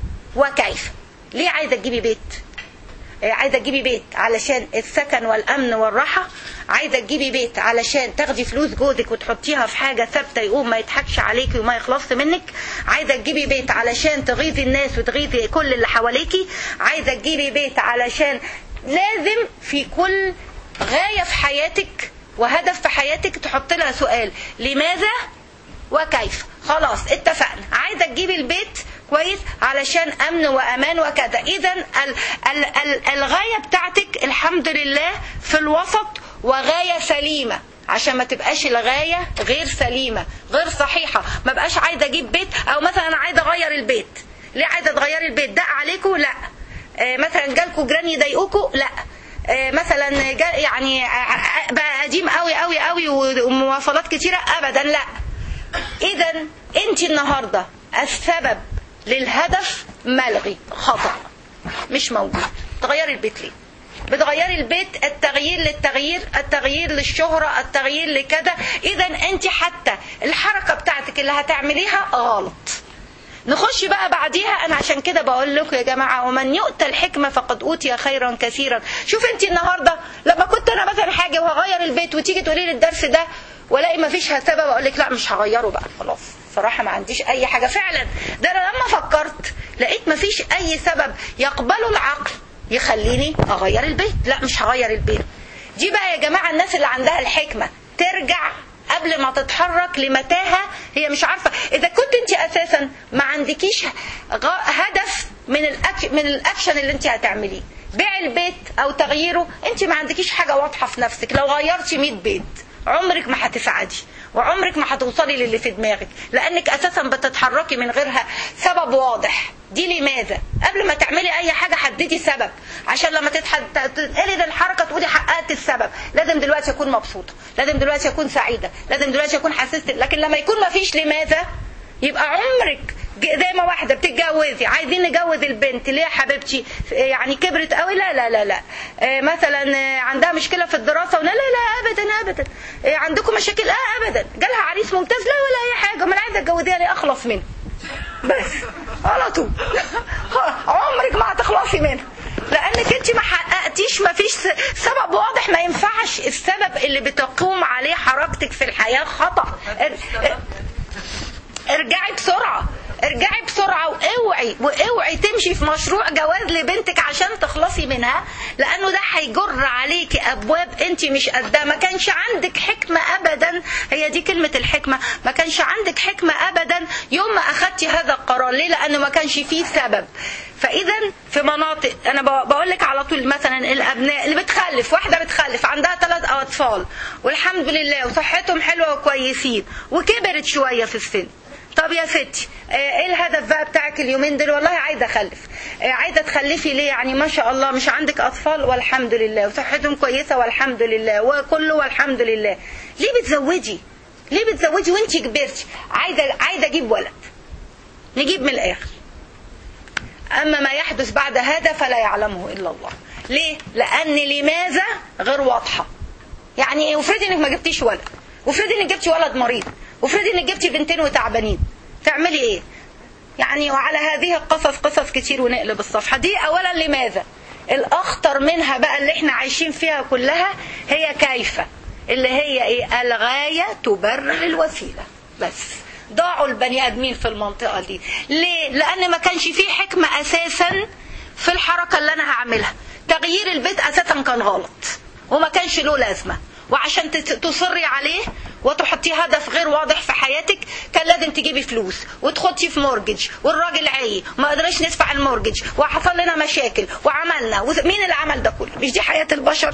وكيف. ليه عايزة تجيبي بيت؟ عايزة تجيبي بيت علشان السكن والأمن والراحة. عايزة تجيبي بيت علشان تاخدي فلوس جوزك وتحطيها في حاجة ثابتة يقوم ما يضحكش عليكي وما يخلصش منك. عايزة تجيبي بيت علشان تغيظي الناس وتغيظي كل اللي حواليكي. عايزة تجيبي بيت علشان لازم في كل غاية في حياتك وهدف في حياتك تحط لها سؤال لماذا وكيف. خلاص اتفقنا. عايزة تجيبي البيت كويس علشان امن وامان وكذا. اذا ال ال ال الغايه بتاعتك الحمد لله في الوسط وغايه سليمه، عشان ما تبقاش الغايه غير سليمه غير صحيحه. ما بقاش عايزه اجيب بيت او مثلا انا عايزه اغير البيت. ليه عايزه تغيري البيت؟ دق عليكم؟ لا. آه مثلا جالكم جيران يضايقوكم؟ لا. آه مثلا يعني بقى قديم قوي قوي قوي ومواصلات كتيره؟ ابدا لا. اذا انت النهارده السبب للهدف ملغي، خطأ، مش موجود. تغيري البيت ليه؟ بتغيري البيت التغيير للتغيير، التغيير للشهرة، التغيير لكذا. إذا أنت حتى الحركة بتاعتك اللي هتعمليها غلط. نخش بقى بعديها. أنا عشان كده بقول لكم يا جماعة ومن يؤتى الحكمة فقد أوتي خيرا كثيرا. شوف أنت النهاردة لما كنت أنا مثلا حاجة وهغير البيت وتيجي تقولي لي الدرس ده ولاقي ما فيش سبب أقول لك لا مش هغيره بقى خلاص، صراحة ما عنديش أي حاجة. فعلا ده أنا لما فكرت لقيت ما فيش أي سبب يقبله العقل يخليني أغير البيت. لا مش هغير البيت. دي بقى يا جماعة الناس اللي عندها الحكمة ترجع قبل ما تتحرك لمتاهة هي مش عارفة. إذا كنت أنت أساسا ما عندكيش هدف من الأك... من الأكشن اللي أنت هتعمليه، بيع البيت أو تغييره، أنت ما عندكيش حاجة واضحة في نفسك. لو غيرتي مية بيت عمرك ما هتسعدي وعمرك ما هتوصلي للي في دماغك، لانك اساسا بتتحركي من غيرها سبب واضح. دي لماذا؟ قبل ما تعملي اي حاجه حددي سبب، عشان لما تتقلي للحركه تقولي حققت السبب. لازم دلوقتي اكون مبسوطه، لازم دلوقتي اكون سعيده، لازم دلوقتي اكون حسست. لكن لما يكون ما فيش لماذا يبقى عمرك زي ما واحده بتتجوزي، عايزين نجوز البنت ليه يا حبيبتي؟ يعني كبرت قوي؟ لا لا لا لا. مثلا عندها مشكله في الدراسه؟ ولا لا لا ابدا ابدا. عندكم مشاكل؟ اه ابدا. جالها عريس ممتاز؟ لا ولا اي حاجه. ما انا عايزه اتجوزيها ليه؟ اخلص منه بس على طول. عمرك ما هتخلصي منها لانك انت ما حققتيش، ما فيش سبب واضح. ما ينفعش السبب اللي بتقوم عليه حركتك في الحياه خطأ. ارجعي بسرعه، ارجعي بسرعة واوعي واوعي تمشي في مشروع جواز لبنتك عشان تخلصي منها، لانه ده هيجر عليكي ابواب انت مش قدها. ما كانش عندك حكمة ابدا. هي دي كلمة الحكمة. ما كانش عندك حكمة ابدا يوم ما اخدتي هذا القرار. ليه؟ لانه ما كانش فيه سبب. فاذا في مناطق انا بقول لك على طول مثلا الابناء اللي بتخلف، واحدة بتخلف عندها ثلاث اطفال والحمد لله وصحتهم حلوة وكويسين وكبرت شوية في السن. طب يا ستي ايه الهدف بقى بتاعك اليومين دول؟ والله عايزه اخلف. عايزه تخلفي ليه؟ يعني ما شاء الله مش عندك اطفال والحمد لله وصحتهم كويسه والحمد لله وكله والحمد لله. ليه بتزوجي؟ ليه بتزوجي وانت كبرتي؟ عايزه عايزه اجيب ولد. نجيب من الاخر. اما ما يحدث بعد هذا فلا يعلمه الا الله. ليه؟ لان لماذا غير واضحه. يعني افرضي انك ما جبتيش ولد، وافرضي انك جبتي ولد مريض، وافرضي انك جبتي بنتين وتعبانين، تعملي ايه؟ يعني وعلى هذه القصص قصص كتير ونقلب الصفحة دي. اولا لماذا؟ الاخطر منها بقى اللي احنا عايشين فيها كلها هي كيف، اللي هي ايه؟ الغاية تبرر الوسيلة. بس ضاعوا البني ادمين في المنطقة دي. ليه؟ لان ما كانش فيه حكمة اساسا في الحركة اللي انا هعملها. تغيير البيت اساسا كان غلط وما كانش له لازمة، وعشان تصري عليه وتحطي هدف غير واضح في حياتك كان لازم تجيبي فلوس وتخطي في مورجج، والراجل عي ما قدرناش ندفع المورجج وحصل لنا مشاكل وعملنا. مين اللي عمل ده كله؟ مش دي حياة البشر؟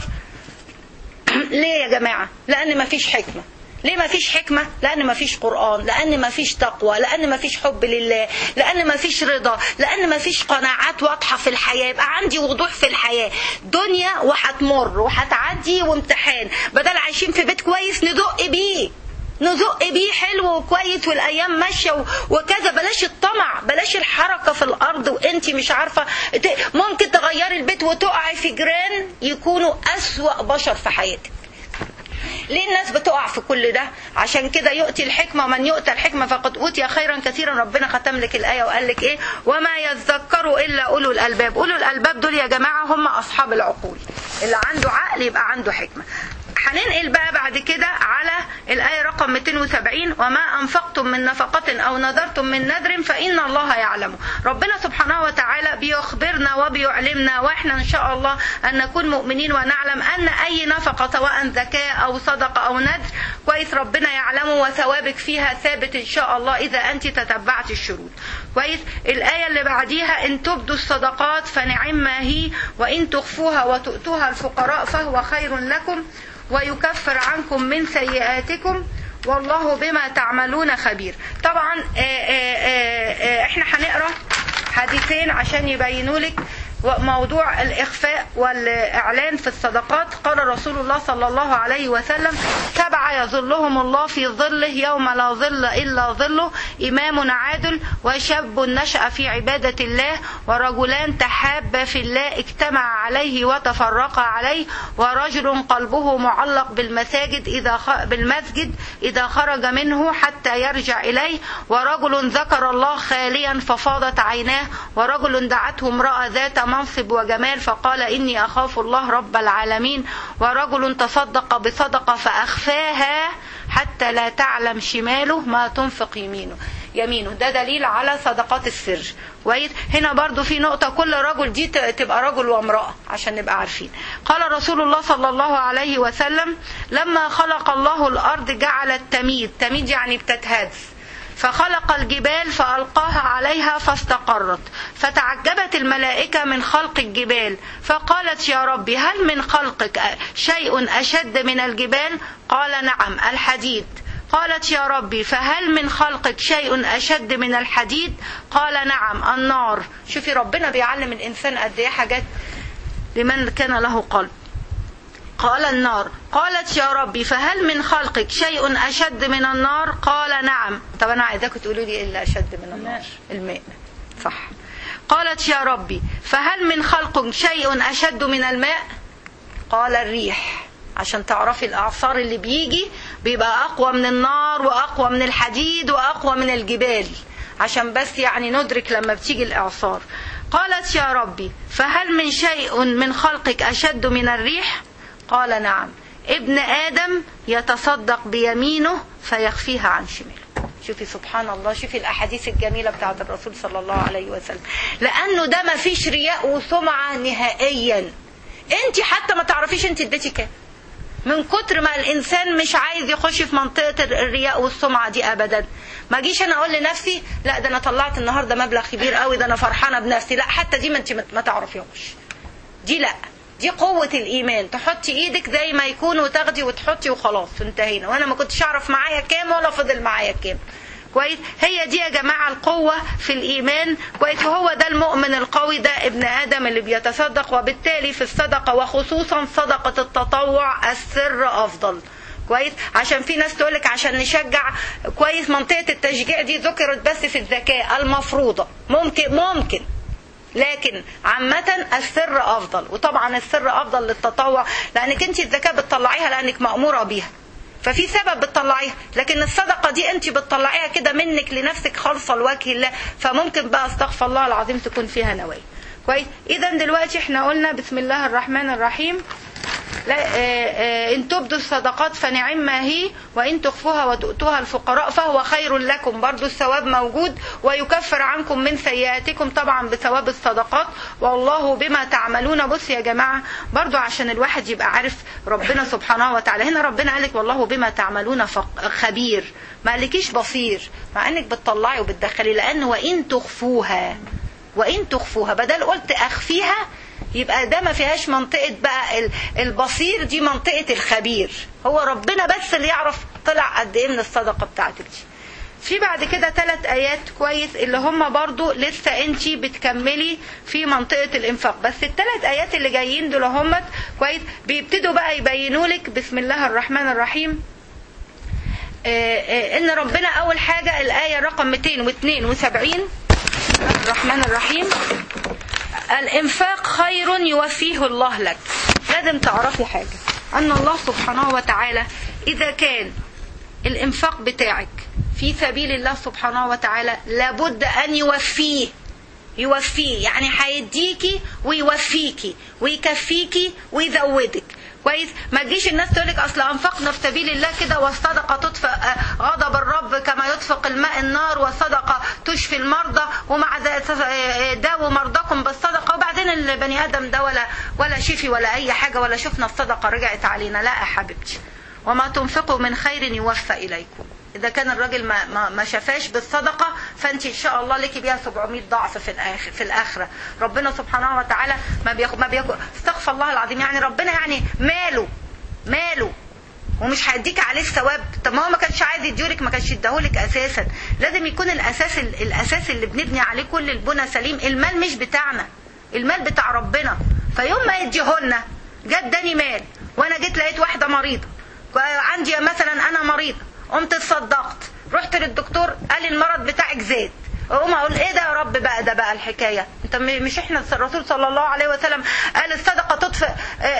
ليه يا جماعة؟ لأن ما فيش حكمة. ليه ما فيش حكمة؟ لأن ما فيش قرآن، لأن ما فيش تقوى، لأن ما فيش حب لله، لأن ما فيش رضا، لأن ما فيش قناعات واضحة في الحياة. يبقى عندي وضوح في الحياة، دنيا وهتمر وهتعدي وامتحان. بدل عايشين في بيت كويس نزق بيه نزق بيه حلو وكويس والأيام ماشية وكذا. بلاش الطمع، بلاش الحركة في الأرض وانتي مش عارفة. ممكن تغيري البيت وتقعي في جيران يكونوا أسوأ بشر في حياتك. ليه الناس بتقع في كل ده؟ عشان كده يؤتي الحكمة ومن يؤتى الحكمة فقد أوتي خيرا كثيرا. ربنا ختم لك الآية وقال لك إيه؟ وما يذكروا إلا أولو الألباب. أولو الألباب دول يا جماعة هم أصحاب العقول. اللي عنده عقل يبقى عنده حكمة. هننقل بقى بعد كده على الآية رقم مئتين وسبعين. وما أنفقتم من نفقة أو نذرتم من نذر فإن الله يعلم. ربنا سبحانه وتعالى بيخبرنا وبيعلمنا وإحنا إن شاء الله أن نكون مؤمنين ونعلم أن أي نفقة سواء زكاة أو صدقة أو نذر كويس ربنا يعلمه وثوابك فيها ثابت إن شاء الله إذا أنت تتبعت الشروط. كويس. الآية اللي بعديها إن تبدوا الصدقات فنعم ما هي وإن تخفوها وتؤتوها الفقراء فهو خير لكم ويكفر عنكم من سيئاتكم والله بما تعملون خبير. طبعا آآ آآ احنا هنقرأ حديثين عشان يبينوا لك موضوع الإخفاء والإعلان في الصدقات. قال رسول الله صلى الله عليه وسلم سبعة يظلهم الله في ظله يوم لا ظل إلا ظله إمام عادل وشاب نشأ في عبادة الله ورجلان تحابا في الله اجتمع عليه وتفرقا عليه ورجل قلبه معلق بالمساجد إذا خ... بالمسجد إذا خرج منه حتى يرجع إليه ورجل ذكر الله خاليا ففاضت عيناه ورجل دعته امرأة ذات منصب وجمال فقال إني أخاف الله رب العالمين ورجل تصدق بصدقة فأخفاها حتى لا تعلم شماله ما تنفق يمينه يمينه. ده دليل على صدقات السر. كويس. هنا برضو في نقطة كل رجل دي تبقى رجل وامرأة عشان نبقى عارفين. قال رسول الله صلى الله عليه وسلم لما خلق الله الأرض جعلت تميد تميد يعني بتتهز فخلق الجبال فألقاها عليها فاستقرت فتعجبت الملائكة من خلق الجبال فقالت يا ربي هل من خلقك شيء أشد من الجبال؟ قال نعم الحديد. قالت يا ربي فهل من خلقك شيء أشد من الحديد؟ قال نعم النار. شوفي ربنا بيعلم الإنسان قد ايه حاجات لمن كان له قلب. قال النار. قالت يا ربي فهل من خلقك شيء أشد من النار؟ قال نعم. طب أنا عايزاك تقولوا لي إيه اللي أشد من النار؟ الماء. صح. قالت يا ربي فهل من خلقك شيء أشد من الماء؟ قال الريح. عشان تعرفي الأعصار اللي بيجي بيبقى أقوى من النار وأقوى من الحديد وأقوى من الجبال عشان بس يعني ندرك لما بتيجي الإعصار. قالت يا ربي فهل من شيء من خلقك أشد من الريح؟ قال نعم ابن آدم يتصدق بيمينه فيخفيها عن شماله. شوفي سبحان الله. شوفي الأحاديث الجميلة بتاعت الرسول صلى الله عليه وسلم لأنه ده ما فيش رياء وسمعة نهائيا. انت حتى ما تعرفيش انت اديتي كام من كتر ما الإنسان مش عايز يخش في منطقة الرياء والسمعة دي أبدا. ما جيش أنا أقول لنفسي لا ده أنا طلعت النهاردة مبلغ كبير قوي ده أنا فرحانة بنفسي. لا حتى دي ما انت ما تعرفيهوش. دي لا دي قوة الإيمان. تحطي إيدك زي ما يكون وتاخدي وتحطي وخلاص انتهينا. وأنا ما كنتش أعرف معايا كام ولا فضل معايا كام. كويس. هي دي يا جماعة القوة في الإيمان. كويس. وهو ده المؤمن القوي ده ابن آدم اللي بيتصدق. وبالتالي في الصدقة وخصوصا صدقة التطوع السر أفضل. كويس. عشان في ناس تقولك عشان نشجع. كويس. منطقة التشجيع دي ذكرت بس في الزكاة المفروضة. ممكن ممكن لكن عامة السر أفضل. وطبعا السر أفضل للتطوع لأنك انت الزكاة بتطلعيها لأنك مأمورة بيها. ففي سبب بتطلعيها، لكن الصدقة دي انت بتطلعيها كده منك لنفسك خالصة لوجه الله، فممكن بقى استغفر الله العظيم تكون فيها نوايا. كويس. اذا دلوقتي احنا قلنا بسم الله الرحمن الرحيم، لا ان تبدوا الصدقات فنعم ما هي وان تخفوها وتؤتوها الفقراء فهو خير لكم، برضو الثواب موجود، ويكفر عنكم من سيئاتكم طبعا بثواب الصدقات، والله بما تعملون. بص يا جماعة برضو عشان الواحد يبقى عارف ربنا سبحانه وتعالى، هنا ربنا قالك والله بما تعملون خبير، ما قالكيش بصير، مع انك بتطلعي وبتدخلي، لان وان تخفوها وان تخفوها بدل قلت اخفيها يبقى ده ما فيهاش منطقة بقى البصير، دي منطقة الخبير، هو ربنا بس اللي يعرف طلع قد ايه من الصدقة بتاعتك دي. في بعد كده ثلاث ايات كويس اللي هم برضو لسه انتي بتكملي في منطقة الانفاق، بس الثلاث ايات اللي جايين دول هم كويس بيبتدوا بقى يبينوا لك بسم الله الرحمن الرحيم ان ربنا اول حاجة الاية رقم مئتين واثنين وسبعين الرحمن الرحيم، الانفاق خير يوفيه الله لك. لازم تعرفي حاجة، ان الله سبحانه وتعالى اذا كان الانفاق بتاعك في سبيل الله سبحانه وتعالى لابد ان يوفيه يوفيه يعني هيديكي ويوفيكي ويكفيكي ويزودك. كويس. ما تجيش الناس تقولك اصل انفقنا في سبيل الله كده والصدقه تطفئ غضب الرب كما يطفئ الماء النار، والصدقه تشفي المرضى، ومع داووا مرضاكم بالصدقه، وبعدين البني ادم ده ولا ولا شفي ولا اي حاجه ولا شفنا الصدقه رجعت علينا. لا يا حبيبتي، وما تنفقوا من خير يوفى اليكم. اذا كان الراجل ما ما, ما شفاش بالصدقه فانت ان شاء الله ليكي بيها سبعمائة ضعف في الاخر في الاخره. ربنا سبحانه وتعالى ما بياخد ما بياخد استغفر الله العظيم، يعني ربنا يعني ماله ماله ومش هيديك عليه الثواب. طب ما هو ما كانش عايز يديهولك ما كانش يديهولك اساسا. لازم يكون الاساس الاساس اللي بنبني عليه كل البنى سليم. المال مش بتاعنا، المال بتاع ربنا. فيوم ما يديهولنا جت اداني مال وانا جيت لقيت واحده مريضه، عندي مثلا انا مريضه، قمت اتصدقت، رحت للدكتور قال لي المرض بتاعك زاد، اقوم اقول ايه ده يا رب بقى، ده بقى الحكايه. انت مش احنا الرسول صلى الله عليه وسلم قال الصدقه تطفئ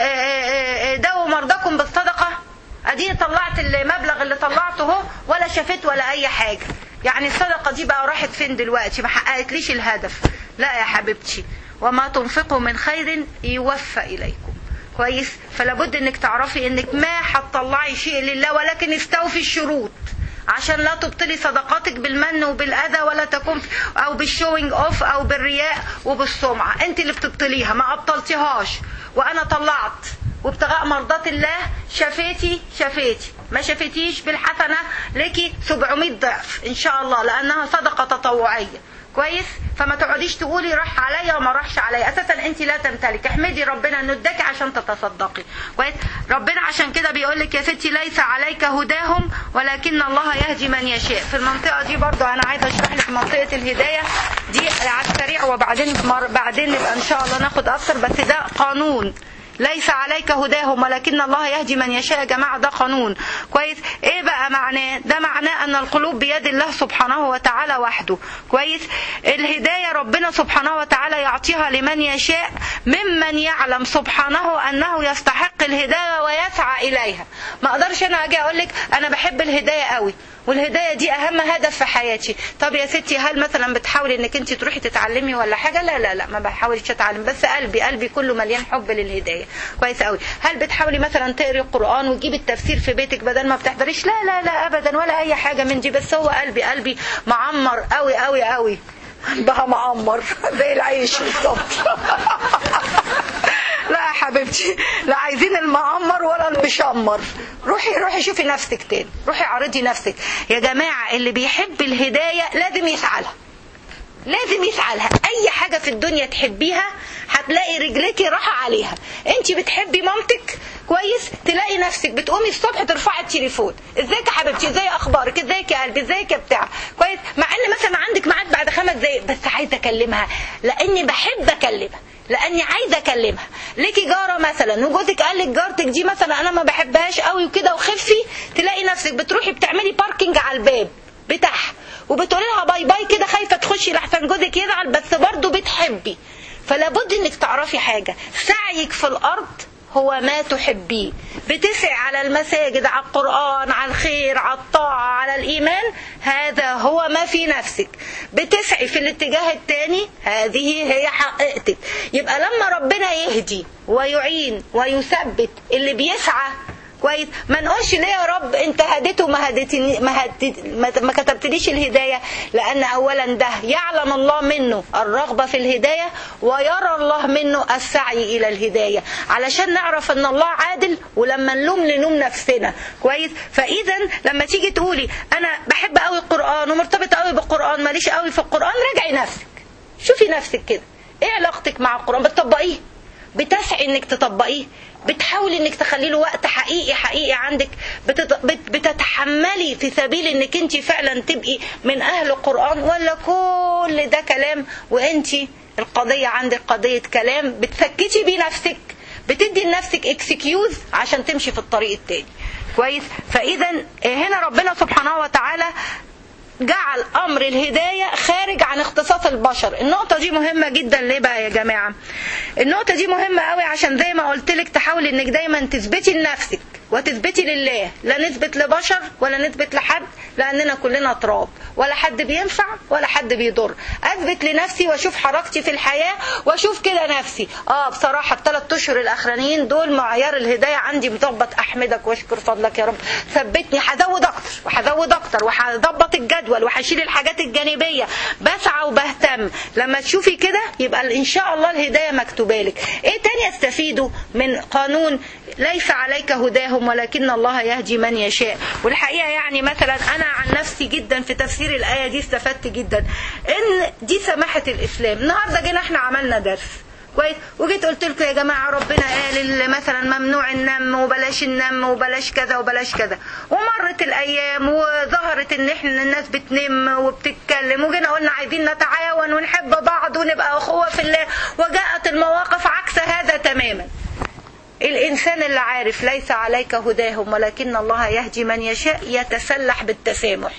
داووا مرضاكم بالصدقه؟ ادي طلعت المبلغ اللي طلعته اهو ولا شفت ولا اي حاجه. يعني الصدقه دي بقى راحت فين دلوقتي؟ ما حققتليش الهدف. لا يا حبيبتي، وما تنفقوا من خير يوفى اليكم. كويس. فلا بد انك تعرفي انك ما هتطلعي شيء لله، ولكن استوفي الشروط عشان لا تبطلي صدقاتك بالمن وبالاذى، ولا تكون او بالشوينج اوف او بالرياء وبالسمعه. انت اللي بتبطليها، ما ابطلتيهاش. وانا طلعت وابتغاء مرضات الله، شفيتي شفيتي ما شفيتيش بالحسنه لكي سبعمائة ضعف ان شاء الله، لانها صدقه تطوعيه. كويس. فما تقعديش تقولي راح عليا وما راحش عليا، اساسا انت لا تمتلك. احمدي ربنا انه اداكي عشان تتصدقي. كويس. ربنا عشان كده بيقول لك يا ستي ليس عليك هداهم ولكن الله يهدي من يشاء. في المنطقه دي برضو انا عايزه اشرح لك منطقه الهدايه دي على السريع، وبعدين بعدين نبقى ان شاء الله ناخد اكتر. بس ده قانون، ليس عليك هداهم ولكن الله يهدي من يشاء. يا جماعة ده قانون. كويس. ايه بقى معناه؟ ده معناه ان القلوب بيد الله سبحانه وتعالى وحده. كويس. الهداية ربنا سبحانه وتعالى يعطيها لمن يشاء ممن يعلم سبحانه انه يستحق الهداية ويسعى اليها. ما اقدرش انا اجي اقول لك انا بحب الهداية قوي والهداية دي اهم هدف في حياتي. طب يا ستي هل مثلا بتحاولي انك انت تروحي تتعلمي ولا حاجة؟ لا لا لا ما بحاولش اتعلم، بس قلبي قلبي كله مليان حب للهداية. كويس قوي. هل بتحاولي مثلا تقري القرآن وتجيبي التفسير في بيتك بدل ما بتحضريش؟ لا لا لا ابدا ولا اي حاجة من دي، بس هو قلبي قلبي معمر قوي قوي قوي بقى معمر زي العيش بالظبط. لا يا حبيبتي، لا عايزين المعمر ولا المشمر. روحي روحي شوفي نفسك تاني، روحي عرضي نفسك. يا جماعة اللي بيحب الهداية لازم يسعى لها، لازم يسعى لها. اي حاجة في الدنيا تحبيها هتلاقي رجليكي راحة عليها. انت بتحبي مامتك كويس، تلاقي نفسك بتقومي الصبح ترفعي التليفون، ازيك يا حبيبتي، ازاي اخبارك، ازيك يا قلبي، ازيك يا بتاع. كويس. مع ان مثلا عندك ميعاد بعد خمس دقايق بس عايزه اكلمها لاني بحب اكلمها، لاني عايزه اكلمها. ليكي جاره مثلا وجوزك قال لك جارتك دي مثلا انا ما بحبهاش قوي وكده وخفي، تلاقي نفسك بتروحي بتعملي باركينج على الباب بتاعها وبتقولي لها باي باي كده، خايفه تخشي لحسن جوزك يزعل، بس برضه بتحبي. فلا بد انك تعرفي حاجه، سعيك في الارض هو ما تحبيه. بتسعي على المساجد، على القرآن، على الخير، على الطاعة، على الإيمان، هذا هو ما في نفسك. بتسعي في الاتجاه الثاني، هذه هي حقيقتك. يبقى لما ربنا يهدي ويعين ويثبت اللي بيسعى كويس، ما نقولش ليه يا رب انت هديته ما هديتني ما, هديت ما كتبتليش الهدايه، لان اولا ده يعلم الله منه الرغبه في الهدايه، ويرى الله منه السعي الى الهدايه، علشان نعرف ان الله عادل. ولما نلوم نلوم نفسنا كويس. فاذا لما تيجي تقولي انا بحب قوي القران ومرتبطه قوي بالقران، ماليش قوي في القران، راجعي نفسك، شوفي نفسك كده، ايه علاقتك مع القران؟ بتطبقيه؟ بتسعي انك تطبقيه؟ بتحاولي انك تخلي له وقت حقيقي حقيقي عندك؟ بتتحملي في سبيل انك انت فعلا تبقي من اهل القرآن؟ ولا كل ده كلام وانت القضية عندك قضية كلام بتسكتي بيه نفسك، بتدي لنفسك اكسكيوز عشان تمشي في الطريق التاني كويس. فاذا هنا ربنا سبحانه وتعالى جعل امر الهداية خارج عن اختصاص البشر. النقطة دي مهمة جدا. ليه بقى يا جماعة النقطة دي مهمة قوي؟ عشان زي ما قلت لك تحاولي انك دايما تثبتي لنفسك وتثبتي لله، لا نثبت لبشر ولا نثبت لحد، لاننا كلنا تراب، ولا حد بينفع ولا حد بيضر. اثبت لنفسي واشوف حركتي في الحياة واشوف كده نفسي اه بصراحة الثلاث اشهر الاخرانيين دول معيار الهداية عندي مظبط، احمدك واشكر فضلك يا رب، ثبتني، هزود اكتر وهزود اكتر وهظبط الجدول وهشيل الحاجات الجانبية، بسعى وبهتم. لما تشوفي كده يبقى ان شاء الله الهداية مكتوبة لك. ايه تاني استفيده من قانون ليس عليك هداهم ولكن الله يهدي من يشاء؟ والحقيقة يعني مثلا انا عن نفسي جدا في تفسير الآية دي استفدت جدا ان دي سماحة الاسلام. النهاردة جينا احنا عملنا درس كويس، وجيت قلت لكم يا جماعة ربنا قال مثلا ممنوع النم وبلاش النم وبلاش كذا وبلاش كذا، ومرت الايام وظهرت ان احنا الناس بتنم وبتتكلم، وجينا قلنا عايزين نتعاون ونحب بعض ونبقى اخوة في الله، وجاءت المواقف عكس هذا تماما. الإنسان اللي عارف ليس عليك هداهم ولكن الله يهدي من يشاء يتسلح بالتسامح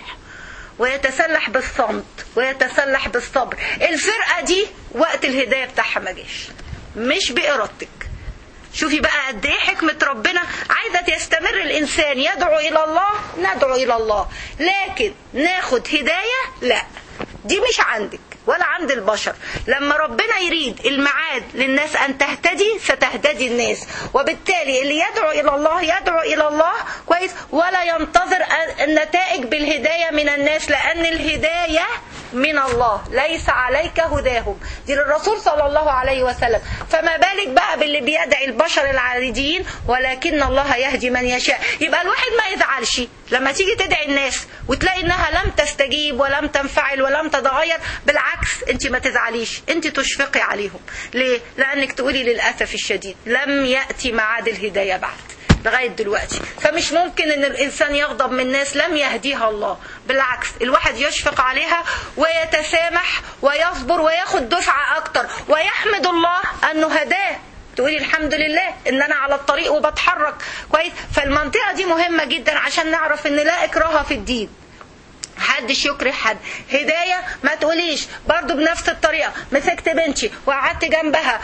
ويتسلح بالصمت ويتسلح بالصبر. الفرقة دي وقت الهداية بتاعها ما جاش، مش بإرادتك. شوفي بقى قد ايه حكمة ربنا. عايزة يستمر الإنسان يدعو إلى الله، ندعو إلى الله، لكن ناخد هداية لا، دي مش عندك ولا عند البشر. لما ربنا يريد المعاد للناس أن تهتدي ستهتدي الناس، وبالتالي اللي يدعو إلى الله يدعو إلى الله كويس، ولا ينتظر النتائج بالهداية من الناس، لأن الهداية من الله، ليس عليك هداهم، دي للرسول صلى الله عليه وسلم. فما بالك بقى باللي بيدعي البشر العاديين ولكن الله يهدي من يشاء. يبقى الواحد ما يزعلش لما تيجي تدعي الناس وتلاقي انها لم تستجيب ولم تنفعل ولم تتغير، بالعكس انت ما تزعليش، انت تشفقي عليهم. ليه؟ لانك تقولي للاسف الشديد لم يأتي معاد الهداية بعد لغاية دلوقتي. فمش ممكن ان الانسان يغضب من ناس لم يهديها الله، بالعكس الواحد يشفق عليها ويتسامح ويصبر وياخد دفعة اكتر ويحمد الله انه هداه، تقولي الحمد لله ان انا على الطريق وبتحرك كويس. فالمنطقة دي مهمة جدا عشان نعرف ان لا اكراه في الدين، محدش يكره حد. هداية ما تقوليش برضو بنفس الطريقة مسكت بنتي وقعدت جنبها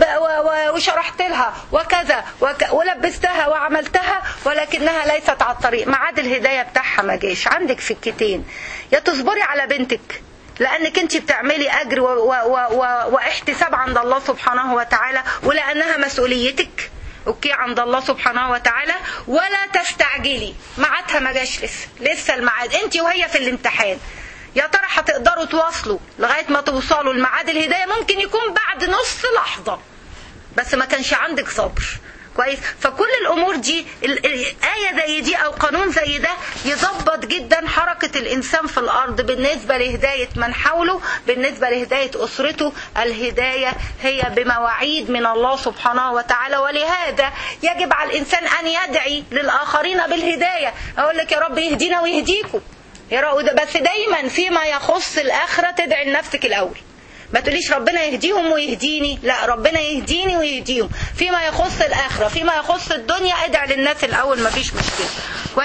وشرحت لها وكذا وك... ولبستها وعملتها ولكنها ليست على الطريق، معاد الهداية بتاعها ما جاش. عندك فكتين، يا تصبري على بنتك لأنك انت بتعملي أجر و... و... و... واحتساب عند الله سبحانه وتعالى، ولأنها مسؤوليتك اوكي عند الله سبحانه وتعالى، ولا تستعجلي، ميعادها ما جاش لسه، لسه الميعاد انت وهي في الامتحان. يا ترى هتقدروا تواصلوا لغايه ما توصلوا لميعاد الهدايه؟ ممكن يكون بعد نص لحظه، بس ما كانش عندك صبر كويس. فكل الامور دي الايه زي دي او قانون زي ده يضبط جدا حركه الانسان في الارض بالنسبه لهدايه من حوله، بالنسبه لهدايه اسرته. الهدايه هي بمواعيد من الله سبحانه وتعالى، ولهذا يجب على الانسان ان يدعي للاخرين بالهدايه. اقول لك يا رب يهدينا ويهديكم يا رب، بس دايما فيما يخص الاخره تدعي لنفسك الاول، ما تقوليش ربنا يهديهم ويهديني، لا، ربنا يهديني ويهديهم. فيما يخص الآخرة، فيما يخص الدنيا ادعي للناس الأول، ما فيش مشكلة كويس.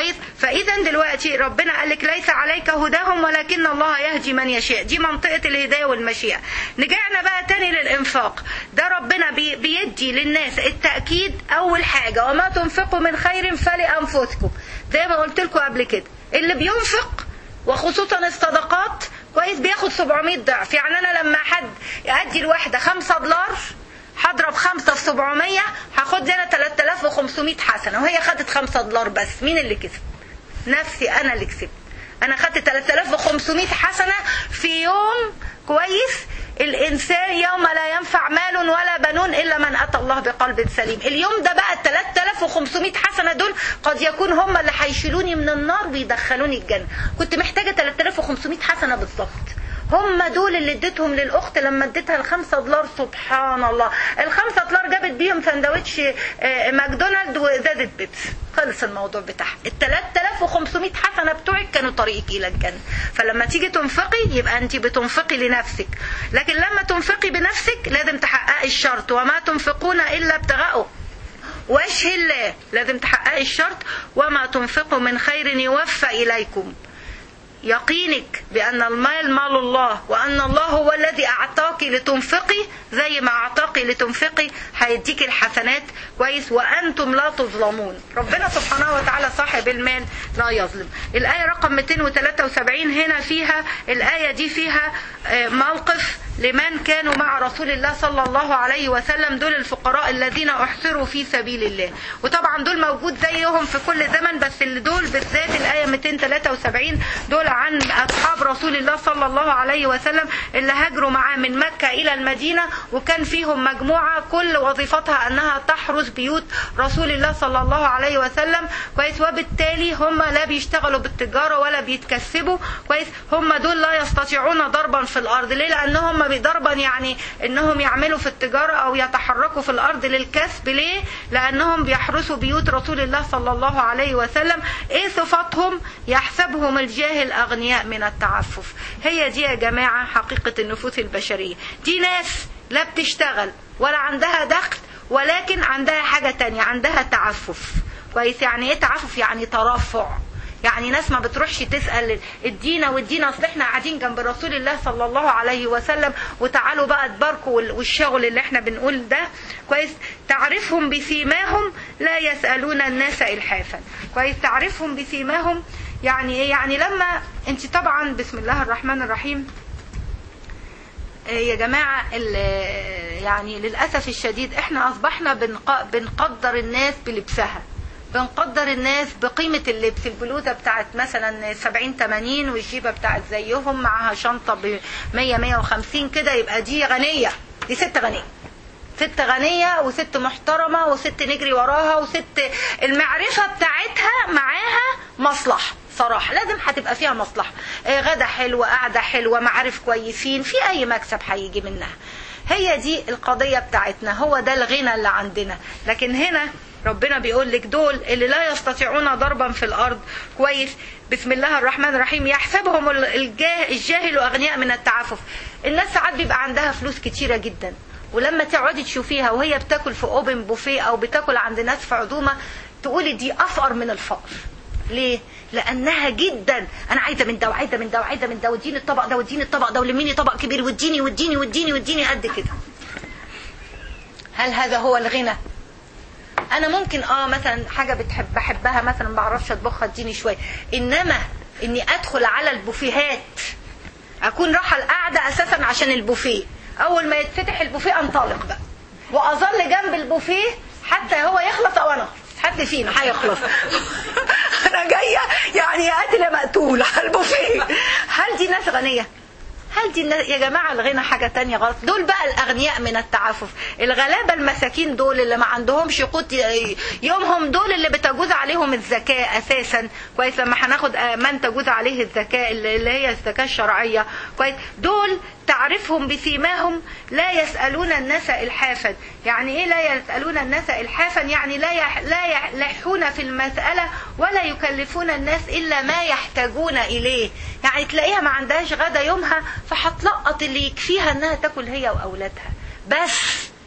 فاذا دلوقتي ربنا قال لك ليس عليك هداهم ولكن الله يهدي من يشاء، دي منطقة الهداية والمشيئة. نجعنا بقى تاني للإنفاق، ده ربنا بي بيدي للناس التأكيد أول حاجة وما تنفقوا من خير فلأنفسكم، زي ما قلت لكم قبل كده. اللي بينفق وخصوصا الصدقات كويس بياخد سبعمية ضعف. يعني أنا لما حد أدي الواحدة خمسة دولار هضرب خمسة في سبعمية هاخد لنا تلاتة آلاف وخمسمية حسنة، وهي خدت خمسة دولار بس. مين اللي كسب؟ نفسي أنا اللي كسبت. أنا خدت تلاتة آلاف وخمسمية حسنة في يوم كويس. الإنسان يوم لا ينفع مال ولا بنون إلا من أتى الله بقلب سليم. اليوم ده بقى تلاتة آلاف وخمسمية حسنة دول قد يكون هم اللي هيشيلوني من النار ويدخلوني الجنة. كنت محتاجة تلاتة آلاف وخمسمية حسنة بالضبط. هم دول اللي اديتهم للأخت لما اديتها الخمسة دولار. سبحان الله، الخمسة دولار جابت بيهم سندوتش ماكدونالد وازازة بيبس، خلص الموضوع بتاعها. التلاتة آلاف وخمسمية حسنة بتوعك كانوا طريقك إلى الجنة. فلما تيجي تنفقي يبقى أنت بتنفقي لنفسك، لكن لما تنفقي بنفسك لازم تحققي الشرط وما تنفقون إلا ابتغاء وجه الله. لازم تحققي الشرط وما تنفقوا من خير يوفى إليكم. يقينك بأن المال مال الله وأن الله هو الذي أعطاك لتنفقي، زي ما أعطاك لتنفقي هيديك الحسنات كويس وأنتم لا تظلمون. ربنا سبحانه وتعالى صاحب المال لا يظلم. الآية رقم مئتين وثلاثة وسبعين هنا فيها الآية دي فيها موقف لمن كانوا مع رسول الله صلى الله عليه وسلم. دول الفقراء الذين احصروا في سبيل الله، وطبعا دول موجود زيهم في كل زمن، بس اللي دول بالذات الآية مئتين وثلاثة وسبعين دول عن أصحاب رسول الله صلى الله عليه وسلم اللي هاجروا معاه من مكة إلى المدينة، وكان فيهم مجموعة كل وظيفتها أنها تحرس بيوت رسول الله صلى الله عليه وسلم كويس. وبالتالي هم لا بيشتغلوا بالتجارة ولا بيتكسبوا كويس. هم دول لا يستطيعون ضربا في الأرض. ليه؟ لأنهم ضربا يعني انهم يعملوا في التجارة او يتحركوا في الارض للكسب. ليه؟ لانهم بيحرسوا بيوت رسول الله صلى الله عليه وسلم. ايه صفاتهم؟ يحسبهم الجاهل اغنياء من التعفف. هي دي يا جماعة حقيقة النفوس البشرية. دي ناس لا بتشتغل ولا عندها دخل، ولكن عندها حاجة تانية، عندها تعفف كويس. يعني ايه تعفف؟ يعني ترفع. يعني ناس ما بتروحش تسأل ادينا وادينا، اصل احنا قاعدين جنب رسول الله صلى الله عليه وسلم وتعالوا بقى تباركوا والشغل اللي احنا بنقول ده كويس. تعرفهم بسيماهم لا يسألون الناس إلحافا كويس. تعرفهم بسيماهم يعني ايه؟ يعني لما انت طبعا بسم الله الرحمن الرحيم يا جماعة، يعني للأسف الشديد احنا اصبحنا بنقدر الناس بلبسها، بنقدر الناس بقيمة اللبس. البلوزة بتاعت مثلا سبعين تمانين والجيبة بتاعت زيهم معها شنطة بمية مية وخمسين كده، يبقى دي غنية، دي ست غنية، ست غنية وست محترمة وست نجري وراها وست المعرفة بتاعتها معاها مصلحة. صراحة لازم هتبقى فيها مصلحة، غدا حلوة، قعدة حلوة، معارف كويسين، في أي مكسب هيجي منها. هي دي القضية بتاعتنا، هو ده الغنى اللي عندنا. لكن هنا ربنا بيقول لك دول اللي لا يستطيعون ضربا في الأرض كويس. بسم الله الرحمن الرحيم يحسبهم الجاهل أغنياء من التعفف. الناس ساعات بيبقى عندها فلوس كتيرة جدا، ولما تقعدي تشوفيها وهي بتاكل في اوبن بوفيه أو بتاكل عند ناس في عزومة تقولي دي أفقر من الفقر. ليه؟ لأنها جدا أنا عايزة من ده وعايزة من ده وعايزة من ده، واديني الطبق ده واديني الطبق ده ولميني طبق كبير واديني واديني واديني واديني قد كده. هل هذا هو الغنى؟ انا ممكن اه مثلا حاجه بتحب بحبها مثلا ما بعرفش اطبخها اديني شويه، انما اني ادخل على البوفيهات اكون رايحه القعده اساسا عشان البوفيه، اول ما يتفتح البوفيه انطلق بقى واظل جنب البوفيه حتى هو يخلص او انا حد فينا هيخلص انا جايه يعني قاتله مقتوله على البوفيه. هل دي ناس غنيه؟ هل دي يا جماعة الغنى حاجة تانية غلط؟ دول بقى الأغنياء من التعفف. الغلابة المساكين دول اللي ما عندهمش قوت يومهم، دول اللي بتجوز عليهم الزكاة أساسا كويس. لما هناخد من تجوز عليه الزكاة اللي هي الزكاة الشرعية كويس، دول تعرفهم بسيماهم لا يسألون الناس إلحافا. يعني إيه لا يسألون الناس إلحافا؟ يعني لا يح لا يلحون في المسألة ولا يكلفون الناس إلا ما يحتاجون إليه. يعني تلاقيها ما عندهاش غدا يومها فهتلقط اللي يكفيها انها تاكل هي واولادها بس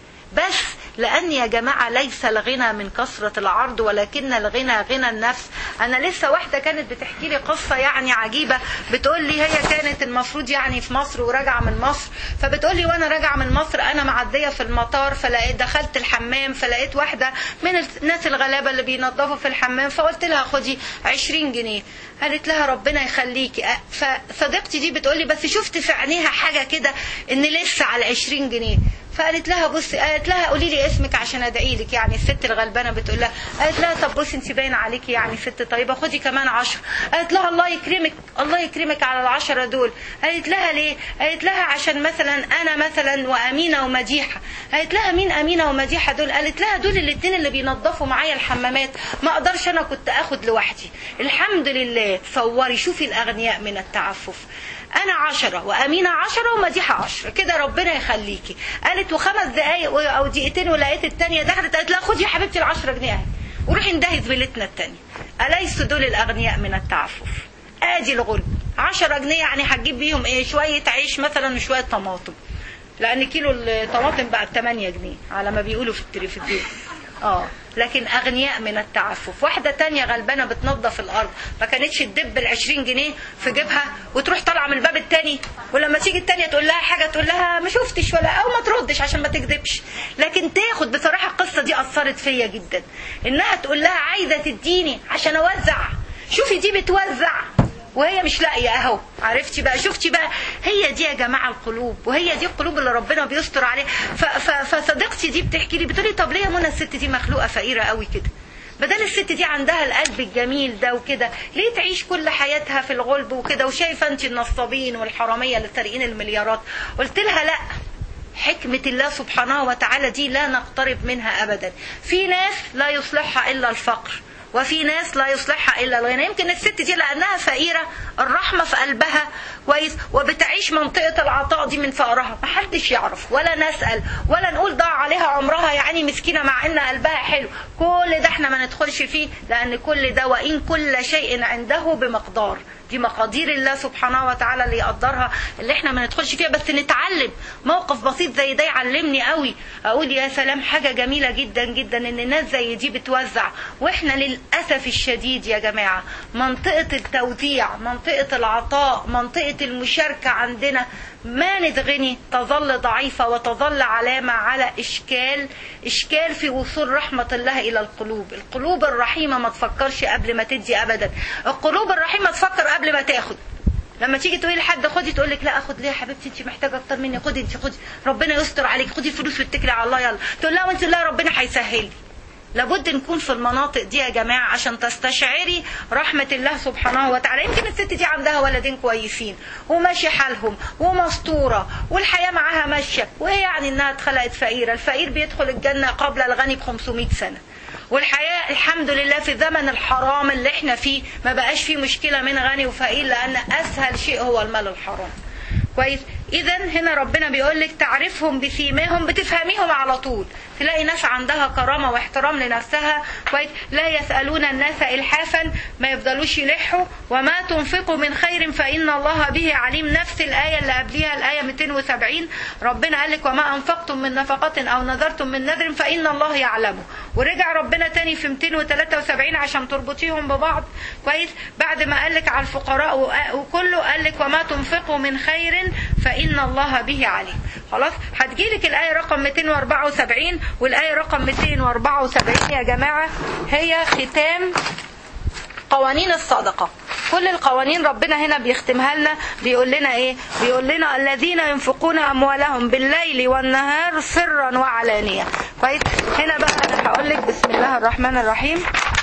بس لان يا جماعه ليس الغنى من كثره العرض، ولكن الغنى غنى النفس. انا لسه واحده كانت بتحكي لي قصه يعني عجيبه، بتقول لي هي كانت المفروض يعني في مصر وراجعه من مصر، فبتقول لي وانا راجعه من مصر انا معديه في المطار فلقيت دخلت الحمام فلقيت واحده من الناس الغلابه اللي بينظفوا في الحمام، فقلت لها خدي عشرين جنيه. قالت لها ربنا يخليكي. فصديقتي دي بتقول لي بس شفت في عينيها حاجه كده ان لسه على عشرين جنيه، فقالت لها بصي، قالت لها قولي لي اسمك عشان ادعي لك. يعني الست الغلبانه بتقول لها، قالت لها طب بصي انت باين عليكي يعني ست طيبه، خدي كمان عشرة. قالت لها الله يكرمك الله يكرمك على العشرة دول. قالت لها ليه؟ قالت لها عشان مثلا انا مثلا وامينه ومديحه. قالت لها مين امينه ومديحه دول؟ قالت لها دول الاثنين اللي بينظفوا معايا الحمامات، ما اقدرش انا كنت اخد لوحدي. الحمد لله. تصوري شوفي الاغنياء من التعفف. انا عشرة وامينه عشرة ومديحه عشرة كده ربنا يخليكي. قالت وخمس دقايق او دقيقتين ولقيت الثانيه دخلت قالت لها خدي يا حبيبتي العشرة جنيه اهي وروحي اندهي زميلتنا الثانيه. اليس دول الاغنياء من التعفف؟ ادي الغلب. عشرة جنيه يعني هتجيب بيهم ايه؟ شويه عيش مثلا وشويه طماطم، لان كيلو الطماطم بقى ثمانية جنيه على ما بيقولوا في التلفزيون. اه لكن اغنياء من التعفف. واحده تانية غلبانه بتنظف الارض ما كانتش تدب العشرين جنيه في جيبها وتروح طالعه من الباب التاني، ولما تيجي التانية تقول لها حاجه تقول لها ما شفتش ولا او ما تردش عشان ما تكذبش، لكن تاخد. بصراحه القصه دي اثرت فيا جدا، انها تقول لها عايزه تديني عشان اوزع. شوفي دي بتوزع وهي مش لاقيه اهو. عرفتي بقى؟ شفتي بقى؟ هي دي يا جماعه القلوب، وهي دي القلوب اللي ربنا بيستر عليها. فصديقتي دي بتحكي لي بتقولي طب ليه يا منى الست دي مخلوقه فقيره قوي كده؟ بدل الست دي عندها القلب الجميل ده وكده، ليه تعيش كل حياتها في الغلب وكده؟ وشايفه انت النصابين والحراميه اللي سارقين المليارات. قلت لها لا، حكمة الله سبحانه وتعالى دي لا نقترب منها ابدا. في ناس لا يصلحها الا الفقر، وفي ناس لا يصلحها الا الغنى. يمكن الست دي لانها فقيره الرحمه في قلبها كويس، وبتعيش منطقه العطاء دي من فقرها، محدش يعرف ولا نسال ولا نقول ضاع عليها عمرها يعني مسكينه، مع ان قلبها حلو. كل ده احنا ما ندخلش فيه، لان كل ده وان كل شيء عنده بمقدار. دي مقادير الله سبحانه وتعالى اللي يقدرها، اللي احنا ما ندخلش فيها، بس نتعلم. موقف بسيط زي ده يعلمني قوي، اقول يا سلام حاجه جميله جدا جدا ان الناس زي دي بتوزع. واحنا للاسف الشديد يا جماعه منطقه التوزيع، منطقه العطاء، منطقه المشاركه عندنا ما نتغني، تظل ضعيفة وتظل علامة على إشكال إشكال في وصول رحمة الله إلى القلوب. القلوب الرحيمة ما تفكرش قبل ما تدي أبدا. القلوب الرحيمة تفكر قبل ما تاخد. لما تيجي تقولي لحد خدي تقول لك لا اخد ليه يا حبيبتي، انت محتاجه اكتر مني، خدي انت خدي ربنا يستر عليك، خدي الفلوس واتكلي على الله يلا. تقول لها وانت لا ربنا هيسهل. لابد نكون في المناطق دي يا جماعة عشان تستشعري رحمة الله سبحانه وتعالى. يمكن الست دي عندها ولدين كويسين وماشي حالهم ومستورة والحياة معاها ماشية، وهي يعني انها اتخلقت فقيرة. الفقير بيدخل الجنة قبل الغني ب خمسمائة سنة. والحياة الحمد لله في زمن الحرام اللي احنا فيه ما بقاش فيه مشكلة من غني وفقير، لان اسهل شيء هو المال الحرام. كويس؟ اذا هنا ربنا بيقول لك تعرفهم بسيماهم، بتفهميهم على طول. تلاقي ناس عندها كرامه واحترام لنفسها، كويس؟ لا يسالون الناس الحافا، ما يفضلوش يلحوا. وما تنفقوا من خير فان الله به عليم. نفس الايه اللي قبليها الايه مئتين وسبعين ربنا قال لك وما انفقتم من نفقه او نذرتم من نذر فان الله يعلمه. ورجع ربنا تاني في مئتين وثلاثة وسبعين عشان تربطيهم ببعض، كويس؟ بعد ما قال لك على الفقراء وكله قال لك وما تنفقوا من خير فإن الله به عليم. خلاص؟ هتجيلك الآية رقم مئتين وأربعة وسبعين، والآية رقم مئتين وأربعة وسبعين يا جماعة هي ختام قوانين الصدقة. كل القوانين ربنا هنا بيختمها لنا، بيقول لنا ايه؟ بيقول لنا الذين ينفقون أموالهم بالليل والنهار سرا وعلانية. كويس؟ هنا بقى أنا هقول لك بسم الله الرحمن الرحيم.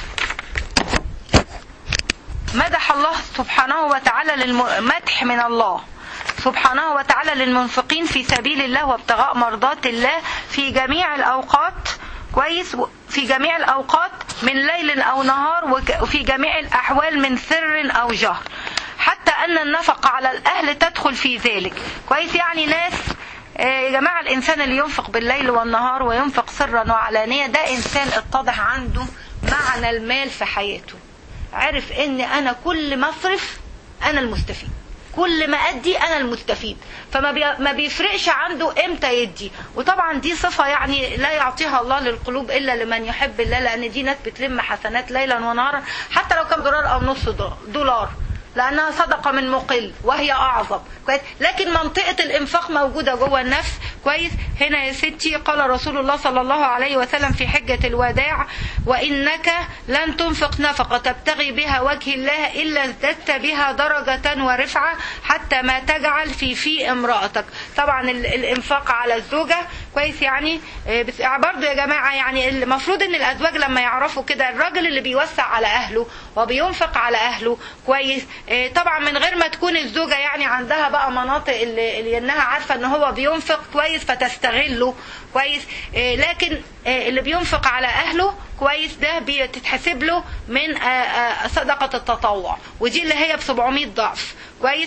مدح الله سبحانه وتعالى للمدح من الله سبحانه وتعالى للمنفقين في سبيل الله وابتغاء مرضات الله في جميع الأوقات. كويس؟ في جميع الأوقات من ليل أو نهار، وفي جميع الأحوال من سر أو جهر، حتى أن النفقة على الأهل تدخل في ذلك. كويس؟ يعني ناس يا جماعة الإنسان اللي ينفق بالليل والنهار وينفق سرا وعلانية ده إنسان اتضح عنده معنى المال في حياته، عرف إن أنا كل مصرف أنا المستفيد. كل ما ادي انا المستفيد، فما بي ما بيفرقش عنده امتى يدي. وطبعا دي صفة يعني لا يعطيها الله للقلوب الا لمن يحب الله، لان دي ناس بتلم حسنات ليلا ونهارا حتى لو كان دولار او نص دولار، لانها صدقة من مقل وهي اعظم. كويس. لكن منطقة الانفاق موجودة جوه النفس. كويس. هنا يا ستي قال رسول الله صلى الله عليه وسلم في حجة الوداع: وانك لن تنفق نفقة تبتغي بها وجه الله الا ازددت بها درجة ورفعة حتى ما تجعل في في امرأتك. طبعا الانفاق على الزوجة كويس يعني بس برضو يا جماعة يعني المفروض ان الازواج لما يعرفوا كده الراجل اللي بيوسع على اهله وبينفق على اهله كويس، طبعا من غير ما تكون الزوجة يعني عندها بقى مناطق اللي, اللي انها عارفة ان هو بينفق كويس فتستغله كويس، لكن اللي بينفق على اهله كويس ده بتتحسب له من صدقة التطوع، ودي اللي هي بسبعمائة ضعف. كويس.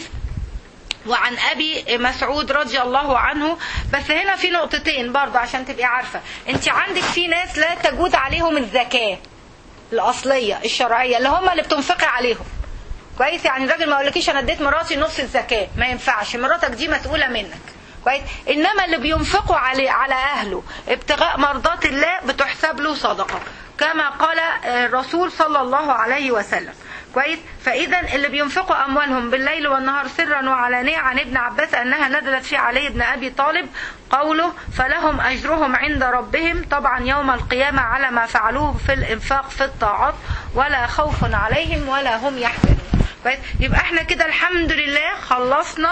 وعن أبي مسعود رضي الله عنه، بس هنا في نقطتين برضه عشان تبقي عارفة. انت عندك في ناس لا تجوز عليهم الزكاة الأصلية الشرعية اللي هم اللي بتنفقي عليهم. كويس. يعني الراجل ما يقولكيش أنا اديت مراتي نص الزكاة، ما ينفعش، مراتك دي مسؤولة منك. كويس. إنما اللي بينفقوا على على أهله ابتغاء مرضات الله بتحسب له صدقة كما قال الرسول صلى الله عليه وسلم. كويس. فإذا اللي بينفقوا أموالهم بالليل والنهار سرا وعلانية، عن ابن عباس أنها نزلت في علي بن أبي طالب قوله: فلهم أجرهم عند ربهم طبعا يوم القيامة على ما فعلوه في الإنفاق في الطاعات ولا خوف عليهم ولا هم يحزنون. كويس. يبقى احنا كده الحمد لله خلصنا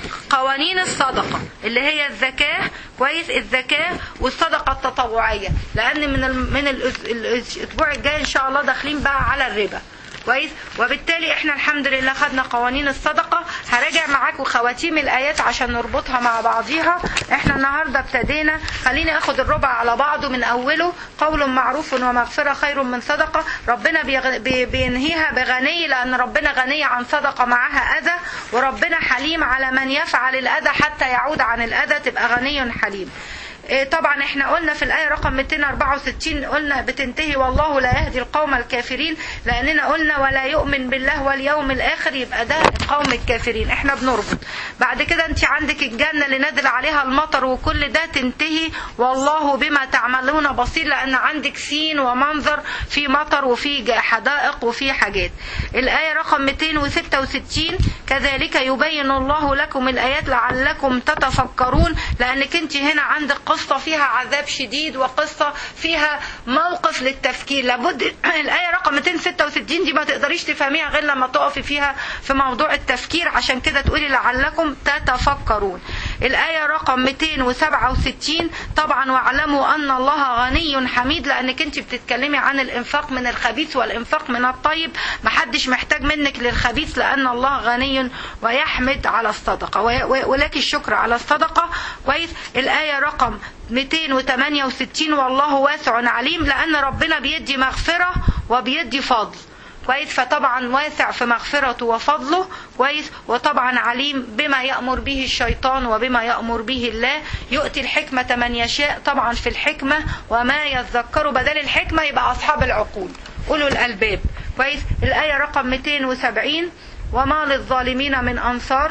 قوانين الصدقة اللي هي الزكاة. كويس. الزكاة والصدقة التطوعية، لأن من ال من الأسبوع الجاي إن شاء الله داخلين بقى على الربا. كويس. وبالتالي احنا الحمد لله خدنا قوانين الصدقة. هراجع معاكم خواتيم الآيات عشان نربطها مع بعضيها. احنا النهاردة ابتدينا، خليني اخد الربع على بعضه من اوله: قول معروف ومغفرة خير من صدقة. ربنا بينهيها بغني، لان ربنا غني عن صدقة معها اذى، وربنا حليم على من يفعل الاذى حتى يعود عن الاذى، تبقى غني حليم. طبعا احنا قلنا في الآية رقم مئتين وأربعة وستين قلنا بتنتهي والله لا يهدي القوم الكافرين، لأننا قلنا ولا يؤمن بالله واليوم الآخر، يبقى ده القوم الكافرين. احنا بنربط بعد كده انت عندك الجنة اللي نازل عليها المطر وكل ده تنتهي والله بما تعملون بصير، لأن عندك سين ومنظر في مطر وفي حدائق وفي حاجات. الآية رقم مئتين وستة وستين كذلك يبين الله لكم الآيات لعلكم تتفكرون، لأنك انت هنا عندك قصة فيها عذاب شديد وقصة فيها موقف للتفكير. لابد الآية رقم مئتين وستة وستين دي ما تقدريش تفهميها غير لما تقفي فيها في موضوع التفكير، عشان كده تقولي لعلكم تتفكرون. الآية رقم مئتين وسبعة وستين طبعا واعلموا أن الله غني حميد، لأنك انت بتتكلمي عن الإنفاق من الخبيث والإنفاق من الطيب، محدش محتاج منك للخبيث لأن الله غني ويحمد على الصدقة ولك الشكر على الصدقة. كويس. الآية رقم مئتين وثمانية وستين والله واسع عليم، لأن ربنا بيدي مغفرة وبيدي فضل. كويس. فطبعا واسع في مغفرته وفضله. كويس. وطبعا عليم بما يأمر به الشيطان وبما يأمر به الله. يؤتي الحكمة من يشاء، طبعا في الحكمة وما يذكر بدل الحكمة يبقى أصحاب العقول أولو الألباب. كويس. الآية رقم مئتين وسبعين وما للظالمين من أنصار.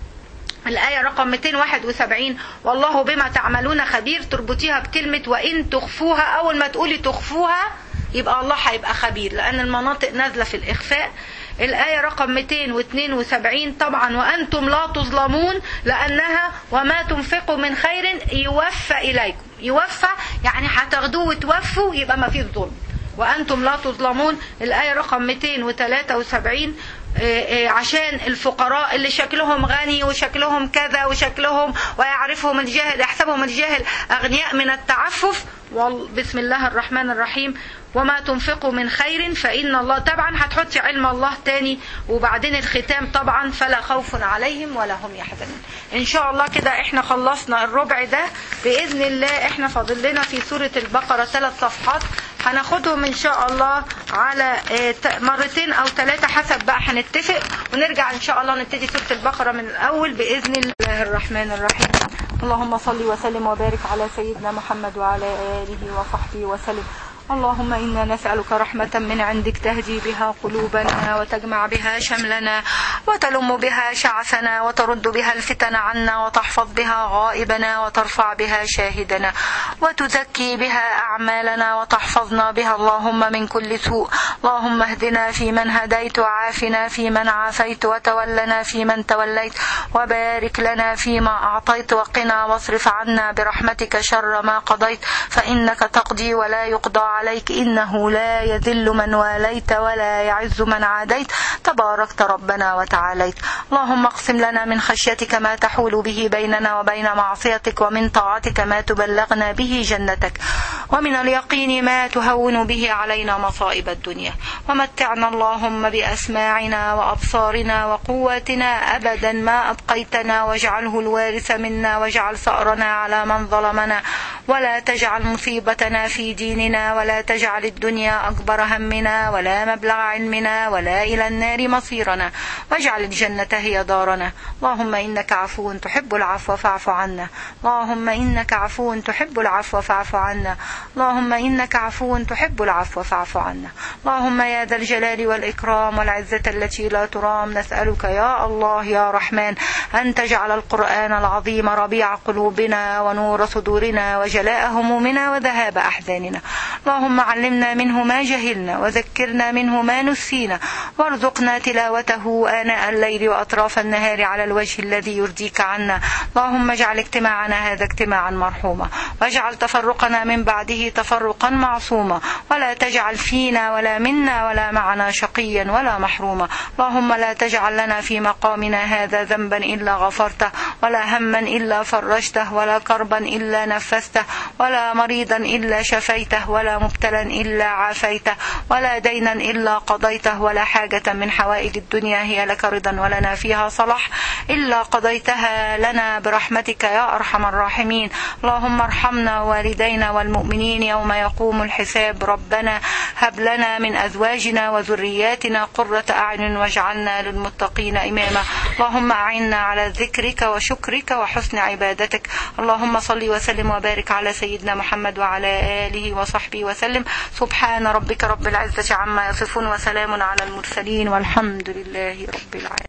الآية رقم مئتين وواحد وسبعين والله بما تعملون خبير، تربطيها بكلمة وإن تخفوها. أول ما تقولي تخفوها يبقى الله هيبقى خبير، لأن المناطق نازلة في الإخفاء. الآية رقم مئتين واثنين وسبعين طبعا وأنتم لا تظلمون، لأنها وما تنفقوا من خير يوفى إليكم. يوفى يعني هتاخدوه وتوفوا، يبقى ما فيه ظلم. وأنتم لا تظلمون. الآية رقم مئتين وثلاثة وسبعين عشان الفقراء اللي شكلهم غني وشكلهم كذا وشكلهم ويعرفهم الجاهل يحسبهم الجاهل أغنياء من التعفف. بسم الله الرحمن الرحيم وما تنفقوا من خير فإن الله. طبعا هتحطي علم الله تاني، وبعدين الختام طبعا فلا خوف عليهم ولا هم يحزنون. ان شاء الله كده احنا خلصنا الربع ده بإذن الله. احنا فاضل لنا في سورة البقرة ثلاث صفحات هناخدهم ان شاء الله على مرتين او ثلاثة حسب بقى هنتفق، ونرجع ان شاء الله نبتدي سورة البقرة من الاول بإذن الله الرحمن الرحيم. اللهم صل وسلم وبارك على سيدنا محمد وعلى آله وصحبه وسلم. اللهم إنا نسألك رحمة من عندك تهدي بها قلوبنا وتجمع بها شملنا. وتلم بها شعثنا وترد بها الفتن عنا وتحفظ بها غائبنا وترفع بها شاهدنا وتزكي بها أعمالنا وتحفظنا بها اللهم من كل سوء. اللهم اهدنا فيمن هديت وعافنا فيمن عافيت وتولنا فيمن توليت وبارك لنا فيما أعطيت وقنا واصرف عنا برحمتك شر ما قضيت فإنك تقضي ولا يقضى عليك إنه لا يذل من واليت ولا يعز من عاديت تباركت ربنا وتعاليت. اللهم اقسم لنا من خشيتك ما تحول به بيننا وبين معصيتك ومن طاعتك ما تبلغنا به جنتك ومن اليقين ما تهون به علينا مصائب الدنيا ومتعنا اللهم بأسماعنا وأبصارنا وقواتنا أبدا ما أبقيتنا واجعله الوارث منا واجعل ثأرنا على من ظلمنا ولا تجعل مصيبتنا في ديننا ولا تجعل الدنيا أكبر همنا ولا مبلغ علمنا ولا إلى النار مصيرنا واجعل الجنة هي دارنا. اللهم إنك عفو تحب العفو فاعف عنا. اللهم إنك عفو تحب العفو فاعف عنا. اللهم إنك عفو تحب العفو فاعف عنا. اللهم يا ذا الجلال والإكرام والعزة التي لا ترام نسألك يا الله يا رحمن أن تجعل القرآن العظيم ربيع قلوبنا ونور صدورنا وجلاء همومنا وذهاب أحزاننا. اللهم علمنا منه ما جهلنا وذكرنا منه ما نسينا وارزقنا تلاوته آناء الليل وأطراف النهار على الوجه الذي يرضيك عنا. اللهم اجعل اجتماعنا هذا اجتماعا مرحوما واجعل تفرقنا من بعده تفرقا معصوما ولا تجعل فينا ولا منا ولا معنا شقيا ولا محروما. اللهم لا تجعل لنا في مقامنا هذا ذنبا إلا غفرته ولا هما إلا فرجته ولا كربا إلا نفسته ولا مريضا إلا شفيته ولا مبتلا إلا عافيته ولا دينا إلا قضيته ولا حاجة من حوائج الدنيا هي لك رضا ولنا فيها صلاح إلا قضيتها لنا برحمتك يا أرحم الراحمين. اللهم ارحمنا والدينا والمؤمنين يوم يقوم الحساب. ربنا هب لنا من أزواجنا وذرياتنا قرة أعين واجعلنا للمتقين إماما. اللهم أعنا على ذكرك وشكرك وحسن عبادتك. اللهم صل وسلم وبارك على سيدنا محمد وعلى آله وصحبه وسلم. سبحان ربك رب العزة عما يصفون وسلام على المرسلين والحمد لله رب العالمين.